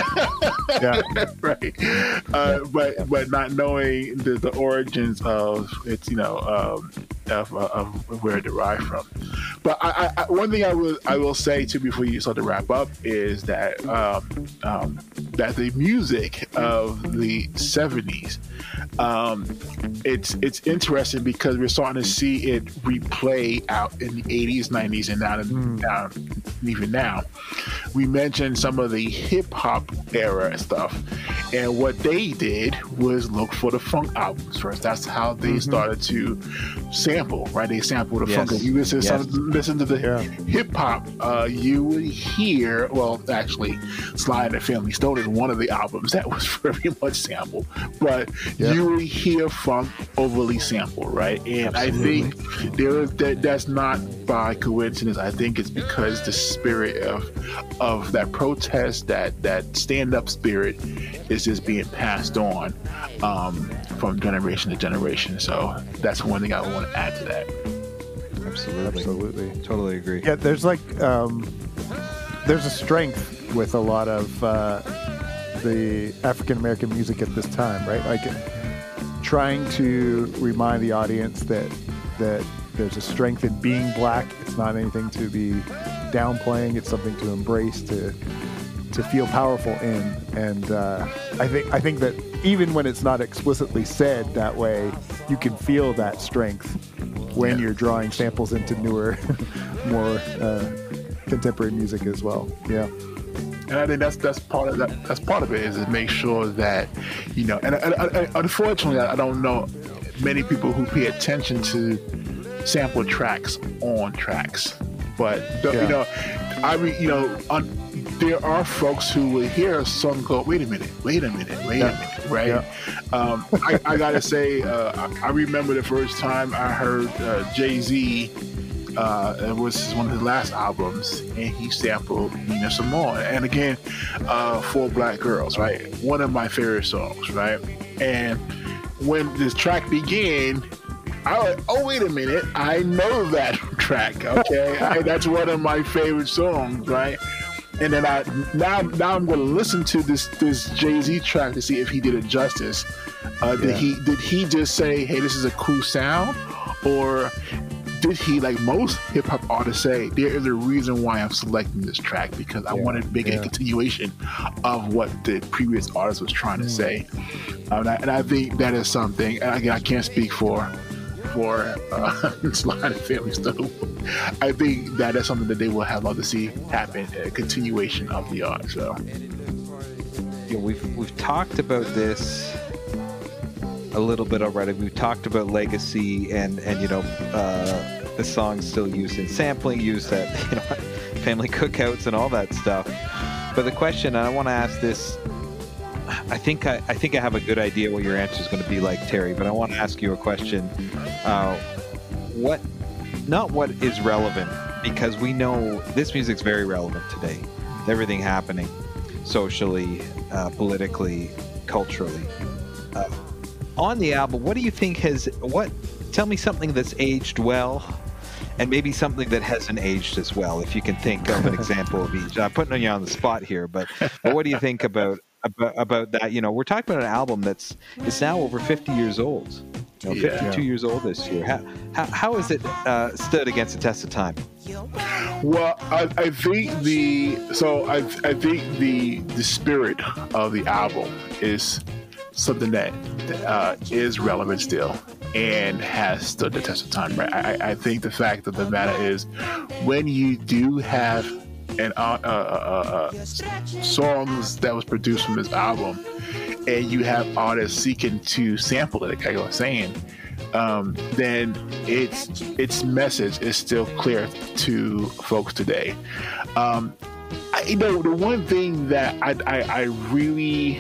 Yeah. Right, uh, but but not knowing the, the origins of its, you know, um, of, of where it derived from. But I, I, one thing I will I will say too before you start to wrap up is that um, um, that the music of the seventies, um, it's it's interesting because we're starting to see it replay out in the eighties, nineties, and now, Mm. now even now. We mentioned some of the hip hop era stuff, and what they did was look for the funk albums first. That's how they Mm-hmm. started to sample, right? They sampled the Yes. funk. If you listen, to Yes. some, listen to the Yeah. hip hop, uh, you would hear, well, actually, Sly and the Family Stone is one of the albums that was very much sampled, but Yeah. you would hear funk overly sampled, right? And Absolutely. I think there is that that's not by coincidence. I think it's because the spirit of of that protest, that that stand up spirit, is just being passed on um, from generation to generation. So that's one thing I want to add to that. Absolutely. Absolutely. Totally agree. Yeah, there's like um, there's a strength with a lot of uh, the African American music at this time, right? Like trying to remind the audience that that there's a strength in being black. It's not anything to be downplaying. It's something to embrace, to to feel powerful in. And uh, I think I think that even when it's not explicitly said that way, you can feel that strength when Yeah. you're drawing samples into newer, more uh, contemporary music as well. Yeah. And I think that's that's part of that. That's part of it is to make sure that, you know. And, and, and unfortunately, I don't know many people who pay attention to sample tracks on tracks. But the, Yeah. you know, I mean, you know, on, there are folks who will hear a song go, "Wait a minute, wait a minute, wait Yeah. a minute," right? Yeah. Um, I, I gotta say, uh, I, I remember the first time I heard uh, Jay-Z. Uh, it was one of his last albums, and he sampled Nina Simone. And again, uh, For Black Girls, right? One of my favorite songs, right? And when this track began, I was like, oh, wait a minute, I know that track, okay? I, that's one of my favorite songs, right? And then I now now I'm going to listen to this this Jay-Z track to see if he did it justice. Uh, did Yeah. he did he just say, hey, this is a cool sound, or did he, like most hip hop artists, say there is a reason why I'm selecting this track because I Yeah, wanted to make yeah. a continuation of what the previous artist was trying to say, um, and, I, and I think that is something. And again, I can't speak for for uh, Sly and the Family Stone. I think that is something that they will have love to see happen, a continuation of the art. So You know, we've we've talked about this a little bit already. We've talked about legacy and and you know uh, the songs still used in sampling, used at you know family cookouts and all that stuff. But the question, and I want to ask this, I think I, I think I have a good idea what your answer is going to be like, Terry. But I want to ask you a question. Uh, what, not what is relevant, because we know this music's very relevant today. Everything happening socially, uh, politically, culturally. Uh, on the album, what do you think has what? Tell me something that's aged well, and maybe something that hasn't aged as well. If you can think of an example of each. I'm putting you on the spot here, but, but what do you think about, about about that? You know, we're talking about an album that's it's now over fifty years old. You know, Yeah. fifty-two years old this year. How how, how has it uh, stood against the test of time? Well, I, I think the so I I think the the spirit of the album is something that uh, is relevant still and has stood the test of time. Right? I, I think the fact of the matter is when you do have an uh, uh, uh, uh, songs that was produced from this album, and you have artists seeking to sample it, like I was saying. Um, then its its message is still clear to folks today. Um, I, you know, the one thing that I, I, I really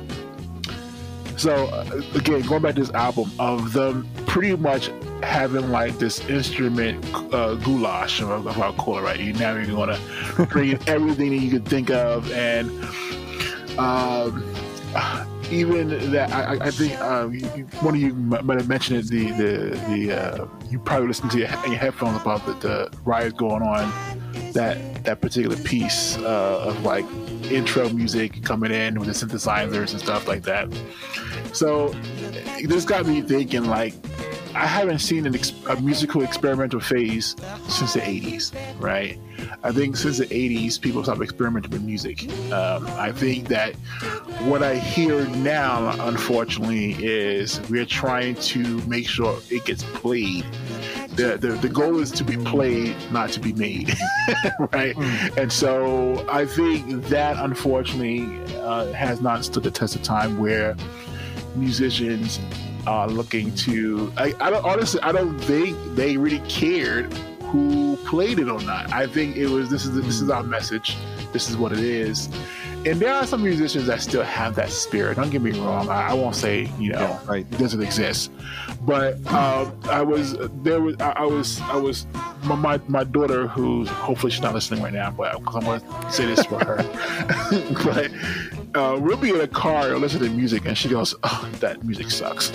so uh, again going back to this album of them pretty much having like this instrument uh, goulash, or if I'll call it right. You now you're going to bring in everything that you could think of, and um, even that I, I think um, you, one of you might have mentioned it. The the the uh, you probably listened to your, in your headphones about the, the riot going on. That that particular piece uh, of like intro music coming in with the synthesizers and stuff like that. So this got me thinking, like, I haven't seen an ex- a musical experimental phase since the eighties, right? I think since the eighties, people stopped experimenting with music. Um, I think that what I hear now, unfortunately, is we're trying to make sure it gets played. The, the, the goal is to be played, not to be made, right? Mm. And so I think that, unfortunately, uh, has not stood the test of time, where musicians are looking to... I, I don't honestly, I don't think they really cared who played it or not. I think it was, this is this is our message. This is what it is. And there are some musicians that still have that spirit. Don't get me wrong. I, I won't say, you know, Yeah, right. it doesn't exist. But um, I was there was I, I was I was my, my my daughter, who's hopefully she's not listening right now, but because I'm going to say this for her. But uh, we'll be in a car or listening to music, and she goes, "Oh, that music sucks."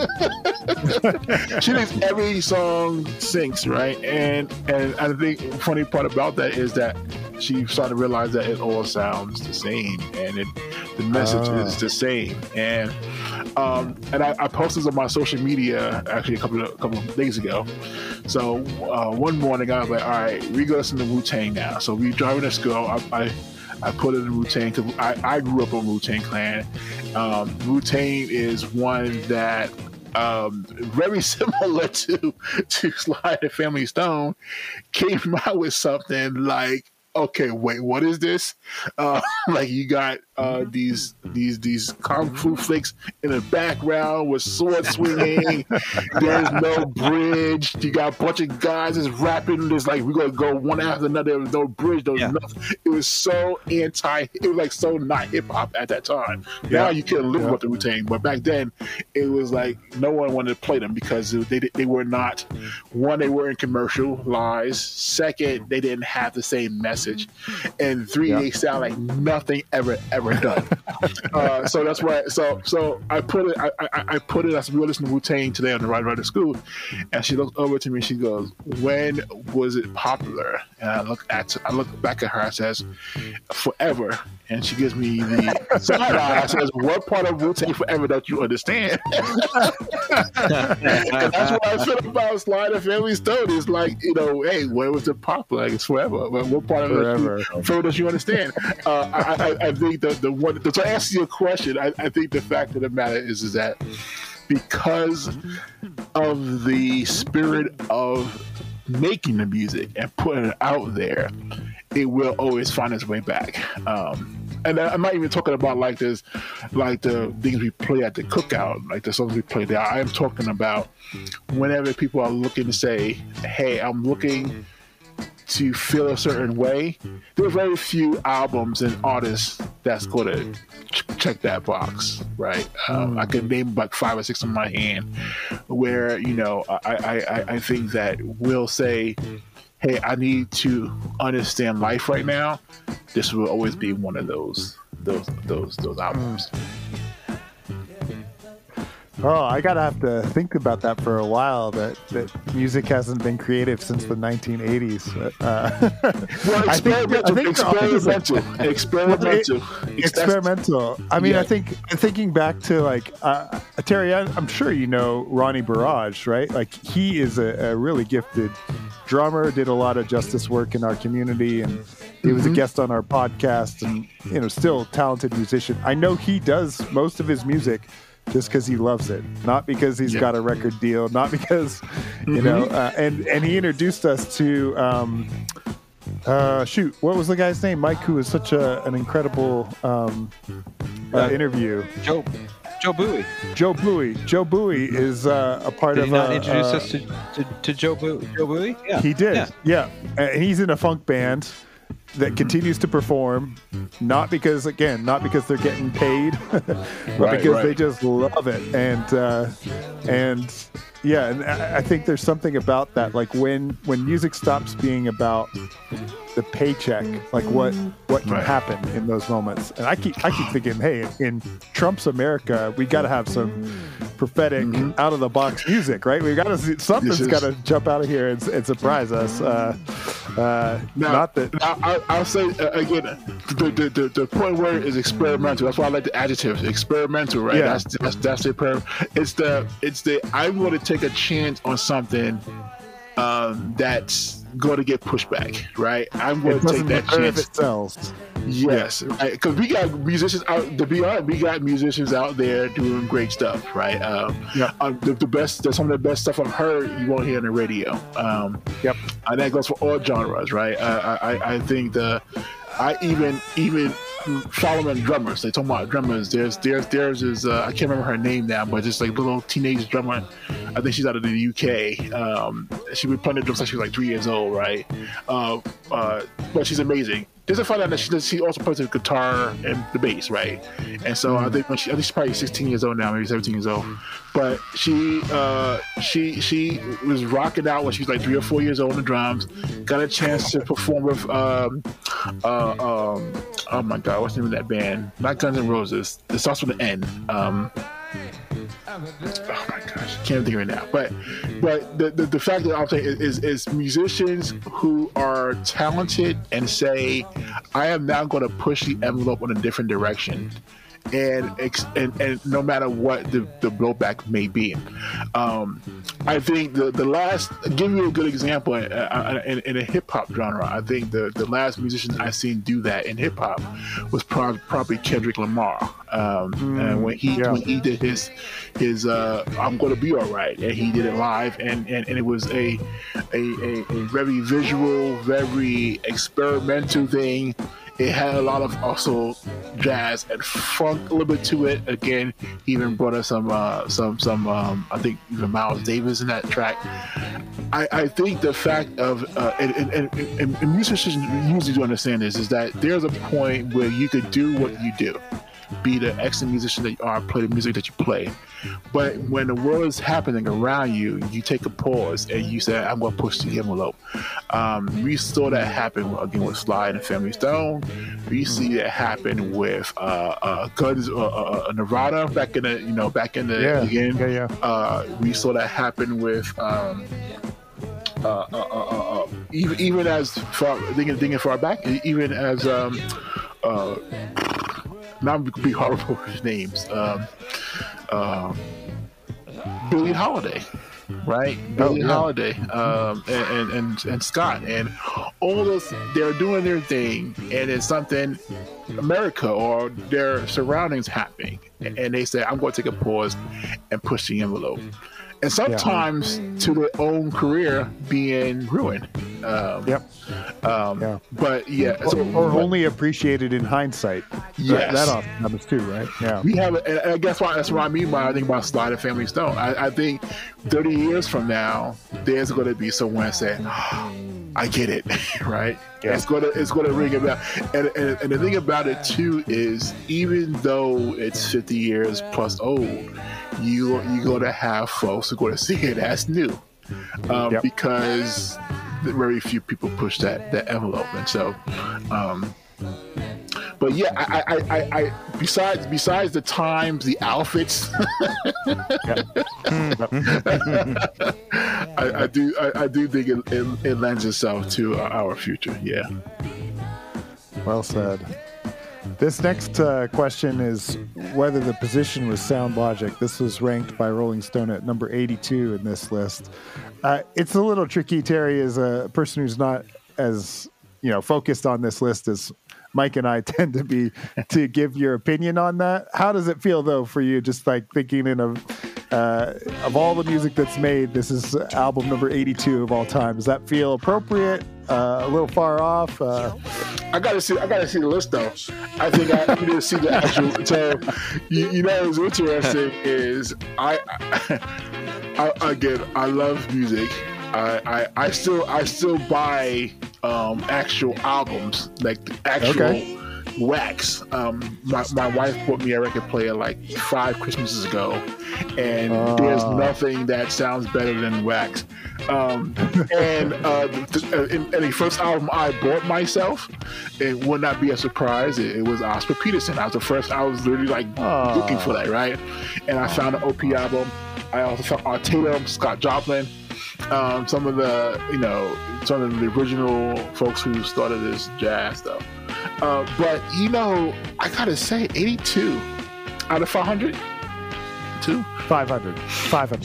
She thinks every song sinks, right? And and I think the funny part about that is that she started to realize that it all sounds the same, and it, the message Oh. is the same. And um, and I, I posted on my social media actually a couple of, a couple of days ago. So uh, one morning I was like, all right, we go listen to Wu-Tang now. So we driving to school. I, I I put it in Wu-Tang because I, I grew up on Wu-Tang Clan. Um, Wu-Tang is one that um, very similar to to Sly and Family Stone came out with something like, okay, wait, what is this? Uh, like you got uh, these these these kung fu flicks in the background with sword swinging. There's no bridge. You got a bunch of guys just rapping. There's like we're gonna go one after another. There was no bridge. There was Yeah. nothing. It was so anti. It was like so not hip hop at that time. Yeah. Now you couldn't live Yeah. with the Wu-Tang, but back then it was like no one wanted to play them because they they were not, one, they weren't commercialized. Second, they didn't have the same message. And three, Yeah. they sound like nothing ever ever done. uh, so that's why. So so I put it. I I, I put it as we were listening to Wu-Tang today on the ride ride to school, and she looked over to me. She goes, "When was it popular?" And I look at I look back at her. I says, "Forever." And she gives me the side eye. I says, "What part of Wu-Tang Forever don't you understand?" And that's what I feel about Sly and Family Stone. Is like, you know, hey, where was it popular? Like, it's forever. But what part of Forever. it forever don't you understand? Uh, I, I, I think that the one to answer your question, I, I think the fact of the matter is is that because of the spirit of making the music and putting it out there, it will always find its way back. Um, and I'm not even talking about like this, like the things we play at the cookout, like the songs we play there. I am talking about whenever people are looking to say, "Hey, I'm looking to feel a certain way." There are very few albums and artists that's going to ch- check that box, right? Um, I can name like five or six on my hand where, you know, I, I, I, I think that will say, "Hey, I need to understand life right now." This will always be one of those those those those albums. Oh, I gotta have to think about that for a while. That that music hasn't been creative since the nineteen eighties. Uh, well, I think, I think experimental, experimental, experimental. I mean, yeah. I think thinking back to like uh, Terry, I, I'm sure you know Ronnie Barrage, right? Like he is a, a really gifted drummer. Did a lot of justice work in our community, and he was mm-hmm. a guest on our podcast. And you know, still a talented musician. I know he does most of his music just because he loves it, not because he's yeah. got a record deal, not because, you mm-hmm. know, uh, and, and he introduced us to, um, uh, shoot, what was the guy's name? Mike, who was such a, an incredible um, uh, uh, interview. Joe Joe Bowie. Joe Bowie. Joe Bowie is uh, a part did of. Did he not uh, introduce uh, us to, to, to Joe, Bo- Joe Bowie? Yeah. He did, yeah. yeah. Uh, he's in a funk band that continues to perform, not because, again, not because they're getting paid, but right, because right. they just love it. And, uh, and yeah, and I I think there's something about that. Like when, when music stops being about the paycheck, like what, what can right. happen happen in those moments. And I keep, I keep thinking, hey, in Trump's America, we got to have some prophetic, mm-hmm. out of the box music, right? We got to see something's got to jump out of here and, and surprise us. Uh, uh, now, not that now, I, I'll say uh, again, the, the the the point where is experimental. That's why I like the adjective experimental, right? Yeah. That's that's that's the per. It's the it's the I'm going to take a chance on something um, that's going to get pushback, right? I'm going it to take that chance. If it sells. Yes, because right? we got musicians out. To be honest, we got musicians out there doing great stuff, right? Um, yep. um, the, the best, some of the best stuff I've heard you won't hear on the radio. Um, yep, and that goes for all genres, right? Uh, I, I think the, I even even following drummers. They talk about drummers. There's there's there's is uh, I can't remember her name now, but just like little teenage drummer. I think she's out of the U K. Um, she was playing the drums since she was like three years old, right? Uh, uh, but she's amazing. There's a find out that she does, she also plays the guitar and the bass, right? And so I think when she, I think she's probably sixteen years old now, maybe seventeen years old. But she uh, she she was rocking out when she was like three or four years old on the drums. Got a chance to perform with um, uh, um, oh my God, what's the name of that band? Not Guns N' Roses. It starts with an N. Um, oh my gosh, can't think of it now. But but the, the, the fact that I'm saying is, is is musicians who are talented and say, I am now going to push the envelope in a different direction. And, and and no matter what the, the blowback may be, um, I think the the last, I'll give you a good example in, in, in a hip hop genre. I think the, the last musician I've seen do that in hip hop was probably, probably Kendrick Lamar. Um, mm, and when he yeah. when he did his his uh, I'm Gonna Be Alright, and he did it live, and, and, and it was a a, a a very visual, very experimental thing. It had a lot of also jazz and funk a little bit to it. Again, he even brought us some, uh, some, some. Um, I think even Miles Davis in that track. I, I think the fact of uh, and, and, and, and musicians usually do understand this is that there's a point where you could do what you do, be the excellent musician that you are, play the music that you play. But when the world is happening around you, you take a pause and you say, I'm going to push the envelope. Um, we saw that happen again with Sly and Family Stone. We see that happen with uh, uh, Guns, uh, uh, Nirvana back in the, you know, back in the, yeah, again. Yeah, yeah. Uh, we saw that happen with, um, uh, uh, uh, uh, even, even as far, thinking, thinking far back, even as, um, uh, now I'm going to be horrible with names. Um, uh, Billie Holiday, right? Billie yeah. Holiday, um, and, and, and, and Scott, and all those, they're doing their thing, and it's something America or their surroundings happening, and, and they say, I'm going to take a pause and push the envelope. And sometimes yeah. to their own career being ruined. Um, yep. Um, yeah. But yeah. Or, so, or but, only appreciated in hindsight. Yes. That, that often happens too, right? Yeah. We have, and I guess why that's what I mean by I think about Sly and Family Stone. I, I think thirty years from now, there's going to be someone saying, oh, I get it, right? Yeah. It's going to it's going to ring about. And, and and the thing about it too is, even though it's fifty years plus old, you you're going to have folks who are going to see it as new, um, yep. because very few people push that that envelope, and so. Um, but yeah, I, I, I, I besides besides the times, the outfits, I, I do I, I do think it, it, it lends itself to our future. Yeah. Well said. This next uh, question is whether the position was Sound Logic. This was ranked by Rolling Stone at number eighty-two in this list. Uh, it's a little tricky, Terry, as a person who's not as you know focused on this list as Mike and I tend to be, to give your opinion on that. How does it feel though for you? Just like thinking in of uh, of all the music that's made, this is album number eighty-two of all time. Does that feel appropriate? Uh, a little far off? Uh, I gotta see. I gotta see the list though. I think I need to see the actual. So, you, you know, what's interesting is I, I, I again, I love music. I, I, I still, I still buy um, actual albums, like the actual okay. wax. Um, my my wife bought me a record player like five Christmases ago, and uh. there's nothing that sounds better than wax. Um, and uh, the, in, in the first album I bought myself, it would not be a surprise. It, it was Oscar Peterson. I was the first. I was literally like uh. looking for that, right? And I found an O P album. I also found Art Tatum, Scott Joplin, um, some of the you know some of the original folks who started this jazz stuff. Uh, but you know, I gotta say, eighty-two out of five hundred. Two. five hundred. five hundred.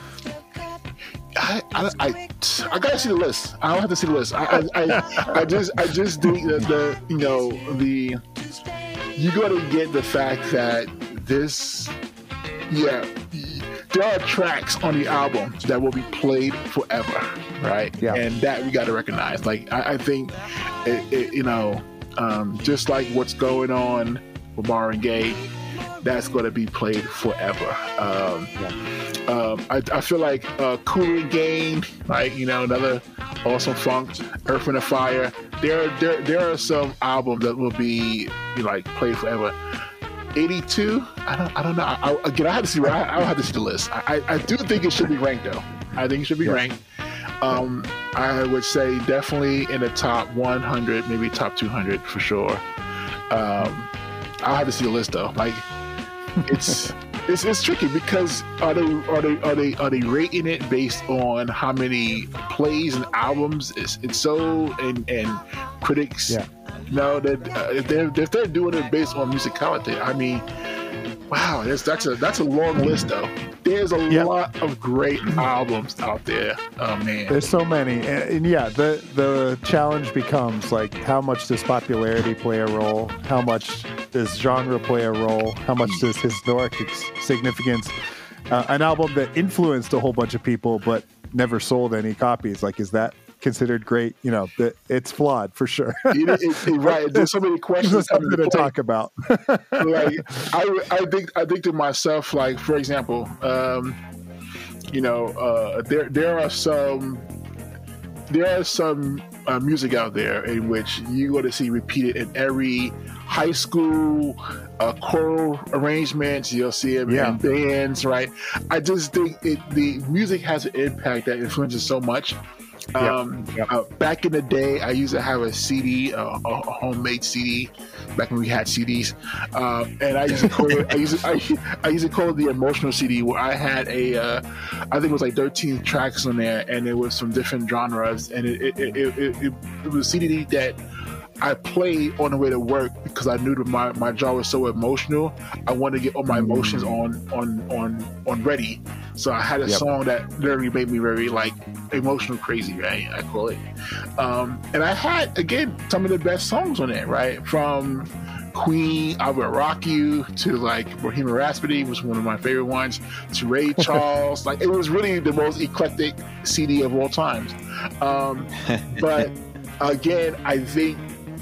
I, I, I, I gotta see the list. I don't have to see the list. I, I, I, I just, I just think that the, you know, the, you gotta get the fact that this, yeah, there are tracks on the album that will be played forever, right? Yeah. And that we gotta recognize. Like, I, I think, it, it, you know, um, just like what's going on with Marvin Gaye, that's going to be played forever. Um, yeah. um, I, I feel like uh, Kool and Gang, like you know, another awesome funk, Earth, Wind and Fire. There, there, there are some albums that will be like played forever. eighty-two, I don't, I don't know. I, I, again, I have to see. I, I'll have to see the list. I, I do think it should be ranked though. I think it should be yeah. ranked. Um, I would say definitely in the top one hundred, maybe top two hundred for sure. Um, I'll have to see the list though. Like. It's, it's it's tricky because are they are they are they are they rating it based on how many plays and albums? It's it's so and and critics yeah. know that uh, if they're if they're doing it based on musicality, I mean, wow, that's that's a that's a long list though. There's a yep. lot of great albums out there. Oh man, there's so many, and, and yeah, the the challenge becomes like how much does popularity play a role? How much does genre play a role? How much does historic ex- significance? Uh, an album that influenced a whole bunch of people but never sold any copies, like is that considered great? You know, that it's flawed for sure. it, it, it, right. There's so many questions. There's something to talk about. like I, I think I think to myself, like for example, um, you know, uh, there there are some there are some uh, music out there in which you're going to see repeated in every high school uh, choral arrangements. You'll see it yeah. in bands, right? I just think it, the music has an impact that influences so much. Um, yep. Yep. Uh, back in the day, I used to have a C D, uh, a, a homemade C D. Back when we had C Ds, uh, and I used to call it. I used to, I, I used to call it the emotional C D, where I had a, uh, I think it was like thirteen tracks on there, and it was from different genres, and it it, it, it, it, it was a C D that I played on the way to work because I knew that my, my job was so emotional. I wanted to get all my emotions on on on on ready. So I had a yep. song that literally made me very like emotional crazy, right? I call it. Um, and I had again some of the best songs on it, right? From Queen, I Will Rock You, to like Bohemian Rhapsody was one of my favorite ones, to Ray Charles. Like it was really the most eclectic C D of all times. Um, but again, I think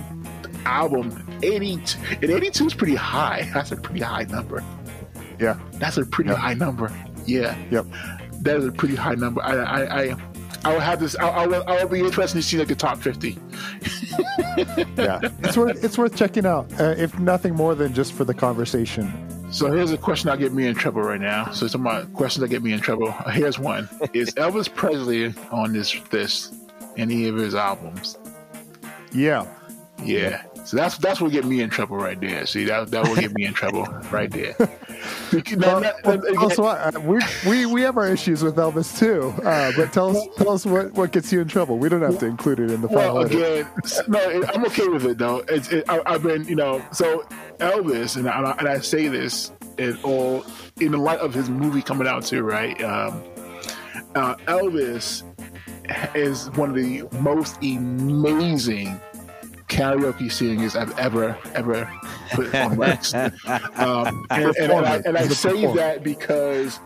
album eighty-two and eighty-two is pretty high. That's a pretty high number. Yeah, that's a pretty yep. high number. Yeah, yep, that is a pretty high number. I, I, I, I will have this. I, I will. I will be interested to see like the top fifty. Yeah, it's worth. It's worth checking out, uh, if nothing more than just for the conversation. So here's a question that get me in trouble right now. So some of my questions that get me in trouble. Here's one: is Elvis Presley on this this any of his albums? Yeah. Yeah. So that's that's what get me in trouble right there. See, that that will get me in trouble right there. Well, well, tell us what, uh, we we we have our issues with Elvis too. Uh, but tell us tell us what, what gets you in trouble. We don't have to include it in the final. Well, edit. again, no, I'm okay with it though. It's it, I, I've been, you know, so Elvis, and I, and I say this in all in the light of his movie coming out too, right? Um, uh, Elvis is one of the most amazing karaoke singers I've ever ever put on wax. um, and, and, and I, and I say that because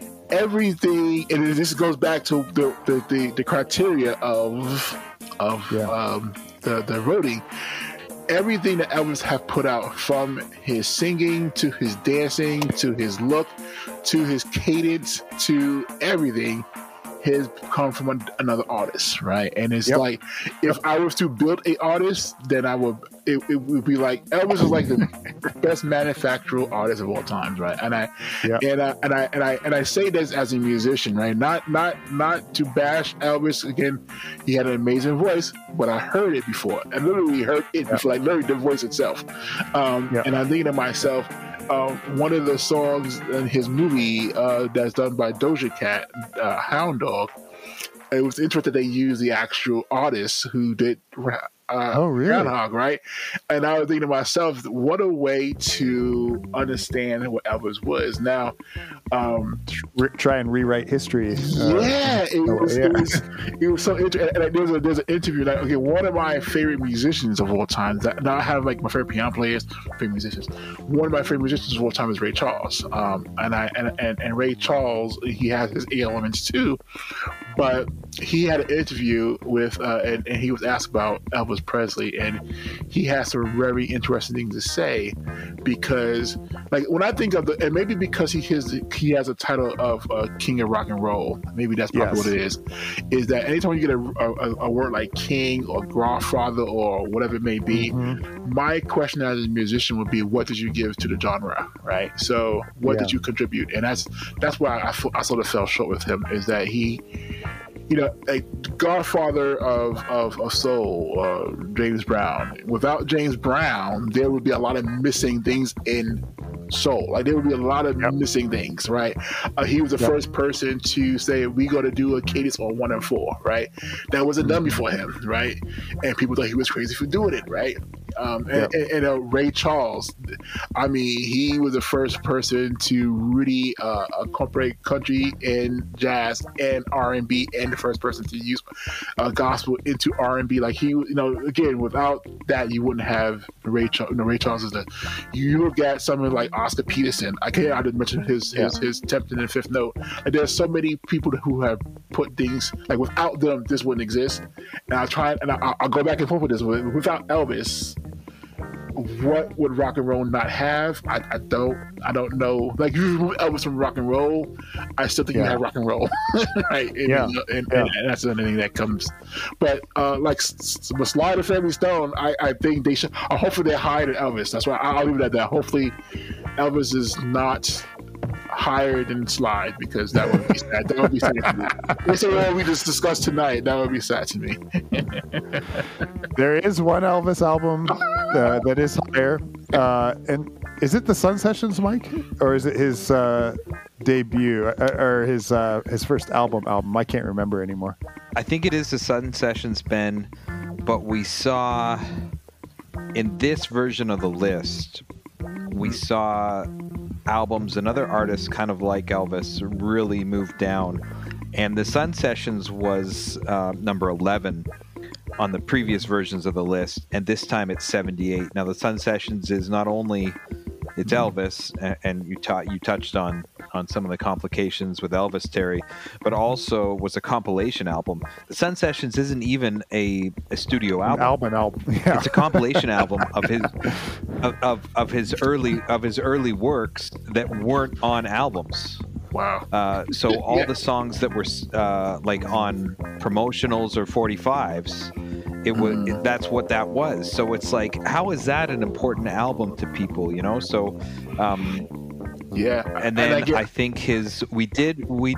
everything, and this goes back to the the, the, the criteria of of yeah. um, the the voting. Everything that Elvis have put out, from his singing to his dancing to his look to his cadence to everything, has come from an, another artist, right? And it's yep. like, if I was to build a artist, then I would, it, it would be like, Elvis is like the best manufacturer artist of all times, right? And I, yep. and I, and I, and I, and I say this as a musician, right? Not, not, not to bash Elvis. Again, he had an amazing voice, but I heard it before. I literally heard it yep. before, like literally the voice itself. Um, yep. And I'm thinking to myself, Uh, one of the songs in his movie uh, that's done by Doja Cat, uh, Hound Dog, it was interesting that they used the actual artist who did uh, oh, really? Groundhog, right? And I was thinking to myself, what a way to understand what Elvis was. Now, um, Re- try and rewrite history. Uh, yeah, it was, yeah. it was. It was so interesting. And, and there's a there's an interview like, okay, one of my favorite musicians of all time. That, now I have like my favorite piano players, favorite musicians. One of my favorite musicians of all time is Ray Charles. Um, and I and, and and Ray Charles, he has his elements too, but he had an interview with uh, and, and he was asked about Elvis Presley, and he has some very interesting things to say, because like when I think of the, and maybe because he has he has a title of uh, King of Rock and Roll, maybe that's probably yes. what it is, is that anytime you get a, a, a word like king or godfather or whatever it may be, mm-hmm. my question as a musician would be, what did you give to the genre, right? So what yeah. did you contribute? And that's that's why I, I sort of fell short with him, is that he, you know, a godfather of, of, of soul, uh, James Brown. Without James Brown, there would be a lot of missing things in soul. Like there would be a lot of yep. missing things, right? Uh, he was the yep. first person to say, we got to do a cadence on one and four, right? That wasn't done before him, right? And people thought he was crazy for doing it, right? Um, and, yep. and, and uh, Ray Charles, I mean, he was the first person to really uh, incorporate country and jazz and R and B, and the first person to use uh, gospel into R and B. Like he, you know, again, without that, you wouldn't have Ray Charles. You know, Ray Charles is the. You look at someone like Oscar Peterson. I can't. I didn't mention his yeah. his, his tenth and fifth note. And there's so many people who have put things like without them, this wouldn't exist. And I try and I, I'll go back and forth with this. Without Elvis, what would rock and roll not have? I, I don't I don't know. Like, if you remove Elvis from rock and roll, I still think yeah. you have rock and roll, right? And, yeah. and, and, yeah. and that's another thing that comes. But uh, like with Sly and the Family Stone, I, I think they should. Uh, hopefully, they're higher than Elvis. That's why I'll leave it at that. Hopefully, Elvis is not higher than Sly, because that would be sad. That would be sad to me. They say, "Oh, we just discussed tonight." That would be sad to me. There is one Elvis album uh, that is higher, uh, and is it the Sun Sessions, Mike, or is it his uh, debut or, or his uh, his first album album? I can't remember anymore. I think it is the Sun Sessions, Ben, but we saw in this version of the list, we saw albums and other artists kind of like Elvis really moved down, and the Sun Sessions was uh, number eleven on the previous versions of the list, and this time it's seventy-eight. Now the Sun Sessions is not only it's Elvis, and, and you ta- you touched on on some of the complications with Elvis, Terry, but also was a compilation album. The Sun Sessions isn't even a, a studio album. An album album. Yeah. It's a compilation album of his of, of of his early of his early works that weren't on albums. Wow. Uh, so all yeah. the songs that were uh, like on promotionals or forty-fives, it was mm. that's what that was. So it's like, how is that an important album to people? You know. So um, yeah. And then and I, get- I think his we did we.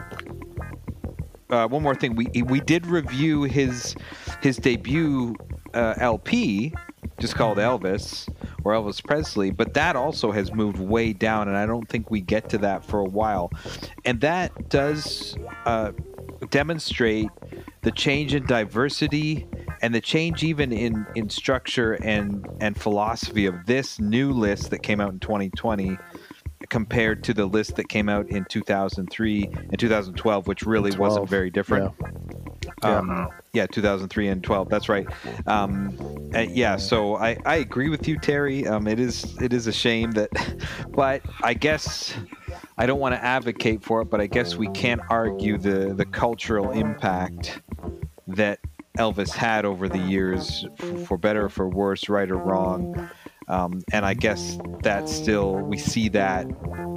Uh, one more thing, we we did review his his debut uh, L P, just called Elvis or Elvis Presley, but that also has moved way down, and I don't think we get to that for a while. And that does uh, demonstrate the change in diversity and the change even in, in structure and, and philosophy of this new list that came out in twenty twenty compared to the list that came out in two thousand three and two thousand twelve, which really twelve, wasn't very different. Yeah. Um, yeah. yeah, two thousand three and twelve. That's right. Um, uh, yeah, so I, I agree with you, Terry. Um, it is it is a shame that, but I guess I don't want to advocate for it, but I guess we can't argue the, the cultural impact that Elvis had over the years, for better or for worse, right or wrong. Um, and I guess that still, we see that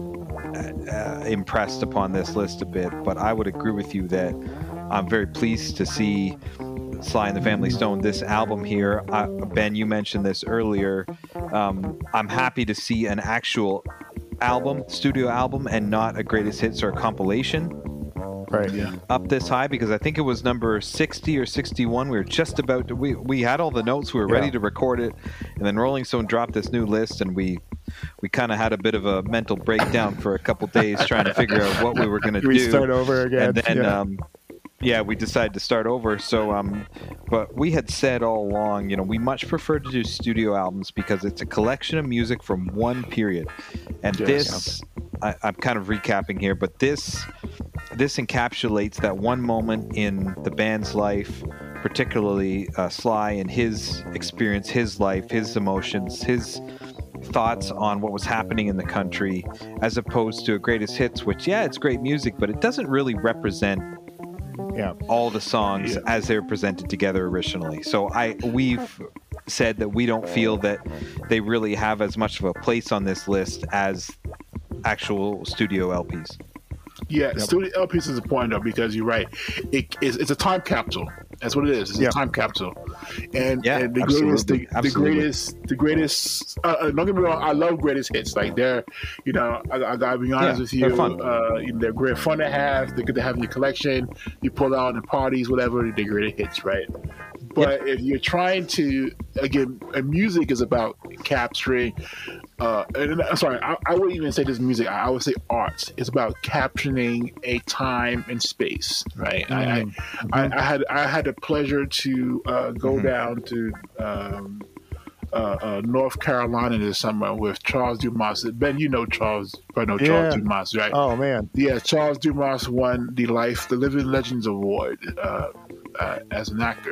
uh, impressed upon this list a bit. But I would agree with you that I'm very pleased to see Sly and the Family Stone, this album here. Uh, Ben, you mentioned this earlier. Um, I'm happy to see an actual album, studio album, and not a greatest hits or a compilation. Right. Yeah. Up this high, because I think it was number sixty or sixty-one. We were just about to, we we had all the notes, we were ready Yeah. to record it, and then Rolling Stone dropped this new list, and we we kind of had a bit of a mental breakdown for a couple days trying to figure out what we were going to do. We start over again. And then yeah. um yeah, we decided to start over. So um but we had said all along, you know, we much prefer to do studio albums because it's a collection of music from one period. And Yes. this I, I'm kind of recapping here, but this this encapsulates that one moment in the band's life, particularly uh, Sly and his experience, his life, his emotions, his thoughts on what was happening in the country, as opposed to a greatest hits, which, yeah, it's great music, but it doesn't really represent yeah. all the songs Yeah. as they were presented together originally. So I we've said that we don't feel that they really have as much of a place on this list as actual studio L Ps. Yeah, studio L Ps is important though, because you're right. It, it's, it's a time capsule. That's what it is. It's Yeah. a time capsule. And, Yeah, and the absolutely. greatest, the, the Absolutely. greatest, the greatest. Uh, uh, don't get me wrong. I love greatest hits. Like they're, you know, I, I gotta be honest Yeah, with you. they're fun. Uh, you know, they're great fun to have. They're good to have in your collection. You pull out in parties, whatever. They're great hits, right? But if you're trying to, again, uh, music is about capturing. Uh, and I'm sorry, I, I wouldn't even say this music. I, I would say arts. It's about capturing a time and space, right? Mm. I, I, I had I had the pleasure to uh, go Mhm. down to um, uh, uh, North Carolina this summer with Charles Dumas. Ben, you know Charles, I know Charles Yeah. Dumas, right? Oh man. Yeah, Charles Dumas won the Life, the Living Legends Award uh, uh, as an actor.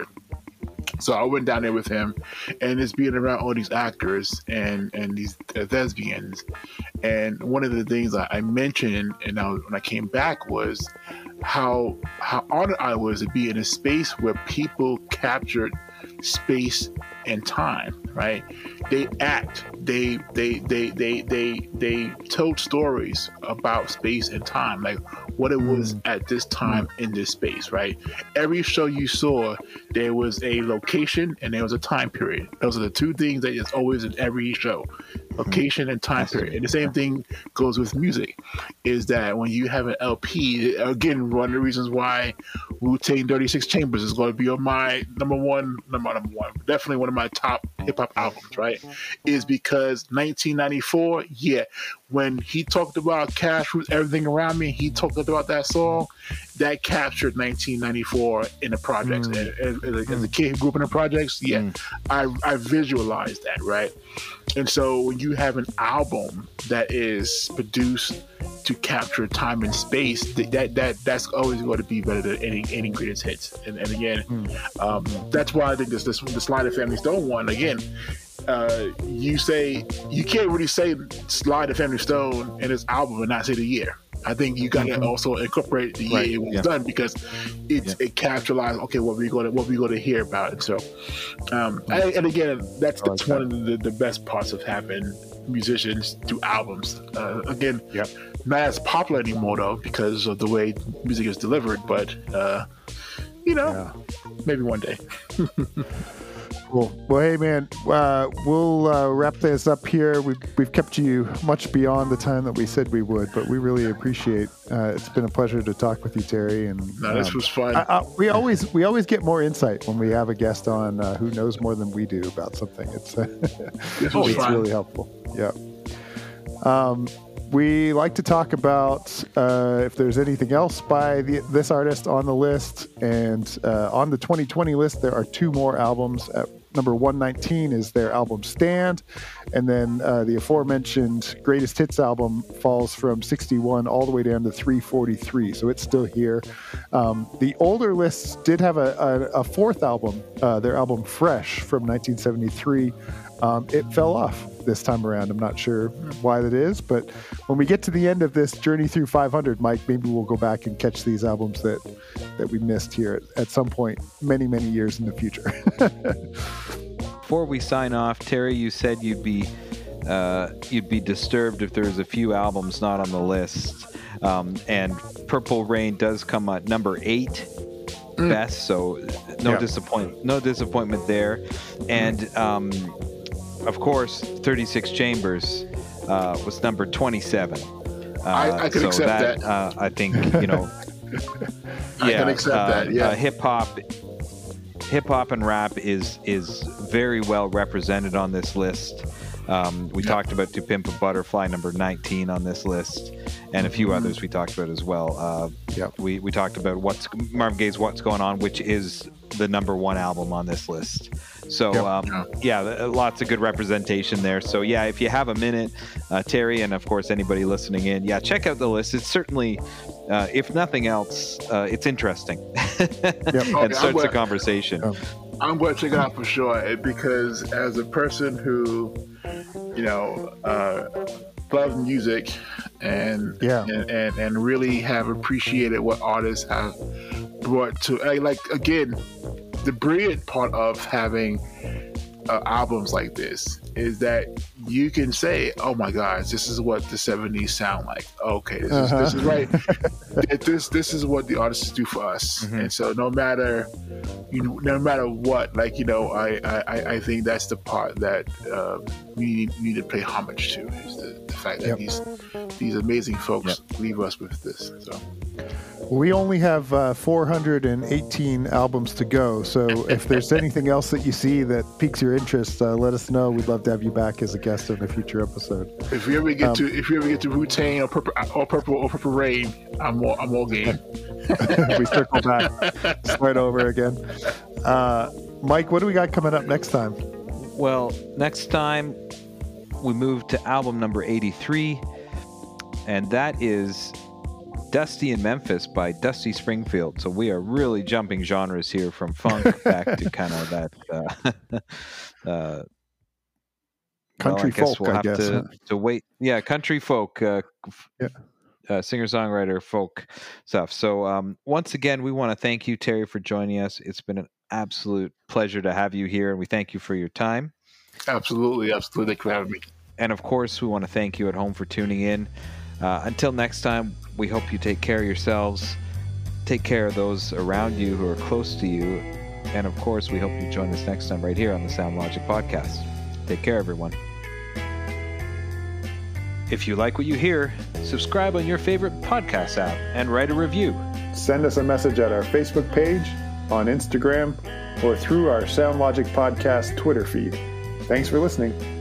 So I went down there with him, and it's being around all these actors and and these thespians. And one of the things I, I mentioned, and I, when I came back, was how how honored I was to be in a space where people captured space and time. Right? They act. They they they they they they told stories about space and time, like what it was at this time in this space. Right? Every show you saw, there was a location and there was a time period. Those are the two things that is always in every show: location and time period. And the same thing goes with music. Is that when you have an L P, again, one of the reasons why Wu-Tang thirty-six Chambers is going to be on my number one, number number one, definitely one of my top hip hop albums, right? Is because nineteen ninety-four, yeah, when he talked about Cash Rules, Everything Around Me, he talked about that song that captured nineteen ninety-four in the projects. Mm. And, and, as, a, as a kid who grew up in the projects, yeah, Mm. I I visualized that, right? And so when you have an album that is produced to capture time and space, that that, that that's always going to be better than any any greatest hits. And, and again, um, that's why I think this this the Sly and the Family Stone one again. Uh, you say you can't really say Sly and the Family Stone in this album and not say the year. I think you got to also incorporate the year Right, it was yeah. done, because it's Yeah. it capitalized. Okay, what we going to what we going to hear about it. So, um, and, and again, that's I like that's one of the, the best parts of having musicians do albums. Uh, again, Yep. not as popular anymore though because of the way music is delivered. But uh, you know, Yeah. maybe one day. Cool. Well, hey, man, uh, we'll uh, wrap this up here. We've, we've kept you much beyond the time that we said we would, but we really appreciate uh, it's been a pleasure to talk with you, Terry. And no, this um, was fun. I, I, we always we always get more insight when we have a guest on uh, who knows more than we do about something. It's, uh, this was it's fun. really helpful. Yeah. Um, we like to talk about uh, if there's anything else by the, this artist on the list. And uh, on the twenty twenty list, there are two more albums. At number one nineteen is their album Stand. And then uh, the aforementioned Greatest Hits album falls from sixty-one all the way down to three forty-three. So it's still here. Um, the older lists did have a, a, a fourth album, uh, their album Fresh from nineteen seventy-three. Um, it fell off this time around. I'm not sure why that is, but when we get to the end of this journey through five hundred, Mike, maybe we'll go back and catch these albums that, that we missed here at, at some point many, many years in the future. Before we sign off, Terry, you said you'd be uh, you'd be disturbed if there was a few albums not on the list, um, and Purple Rain does come at number eight. Mm. Best, so no yeah. disappoint, no disappointment there, and um, of course, thirty-six Chambers uh, was number twenty-seven. Uh, I, I can so accept that. that. Uh, I think you know. I yeah, can accept uh, that. Yeah, uh, hip hop, hip hop and rap is is very well represented on this list. Um, we yep. talked about To Pimp a Butterfly, number nineteen on this list, and a few mm-hmm. others we talked about as well. Uh, yep. We we talked about what's Marvin Gaye's "What's Going On," which is the number one album on this list. So yep. um, yeah, lots of good representation there. So yeah, if you have a minute, uh, Terry, and of course anybody listening in, yeah, check out the list. It's certainly, uh, if nothing else, uh, it's interesting yep. and okay, starts a conversation. Oh. I'm going to check it out for sure, because as a person who, you know, uh, loves music and, yeah. and, and and really have appreciated what artists have brought to, like, again, the brilliant part of having uh, albums like this is that you can say, oh my gosh, this is what the seventies sound like. Okay, this, uh-huh. is, this is right. this this is what the artists do for us. Mm-hmm. And so no matter you know, no matter what, like, you know, I, I, I think that's the part that uh, we, need, we need to pay homage to, is the, the fact that yep. these these amazing folks yep. leave us with this. So we only have uh, four hundred eighteen albums to go. So if there's anything else that you see that piques your interest, uh, let us know. We'd love to have you back as a guest on a future episode. If we ever get um, to if you ever get to Wu-Tang or Purple or Purple or Purple Rain, I'm all, I'm all game. We circle back, start over again. Uh, Mike, what do we got coming up next time? Well, next time we move to album number eighty-three, and that is Dusty in Memphis by Dusty Springfield. So we are really jumping genres here from funk back to kind of that uh, uh, country well, I folk, we'll I have guess. To, Huh? to wait. Yeah, country folk. Uh, yeah. Uh, singer-songwriter folk stuff. So um, once again, we want to thank you, Terry, for joining us. It's been an absolute pleasure to have you here, and we thank you for your time. Absolutely, absolutely. Thank you for having me. And of course, we want to thank you at home for tuning in. Uh, until next time, we hope you take care of yourselves, take care of those around you who are close to you, and of course, we hope you join us next time right here on the Sound Logic Podcast. Take care, everyone. If you like what you hear, subscribe on your favorite podcast app and write a review. Send us a message at our Facebook page, on Instagram, or through our Sound Logic Podcast Twitter feed. Thanks for listening.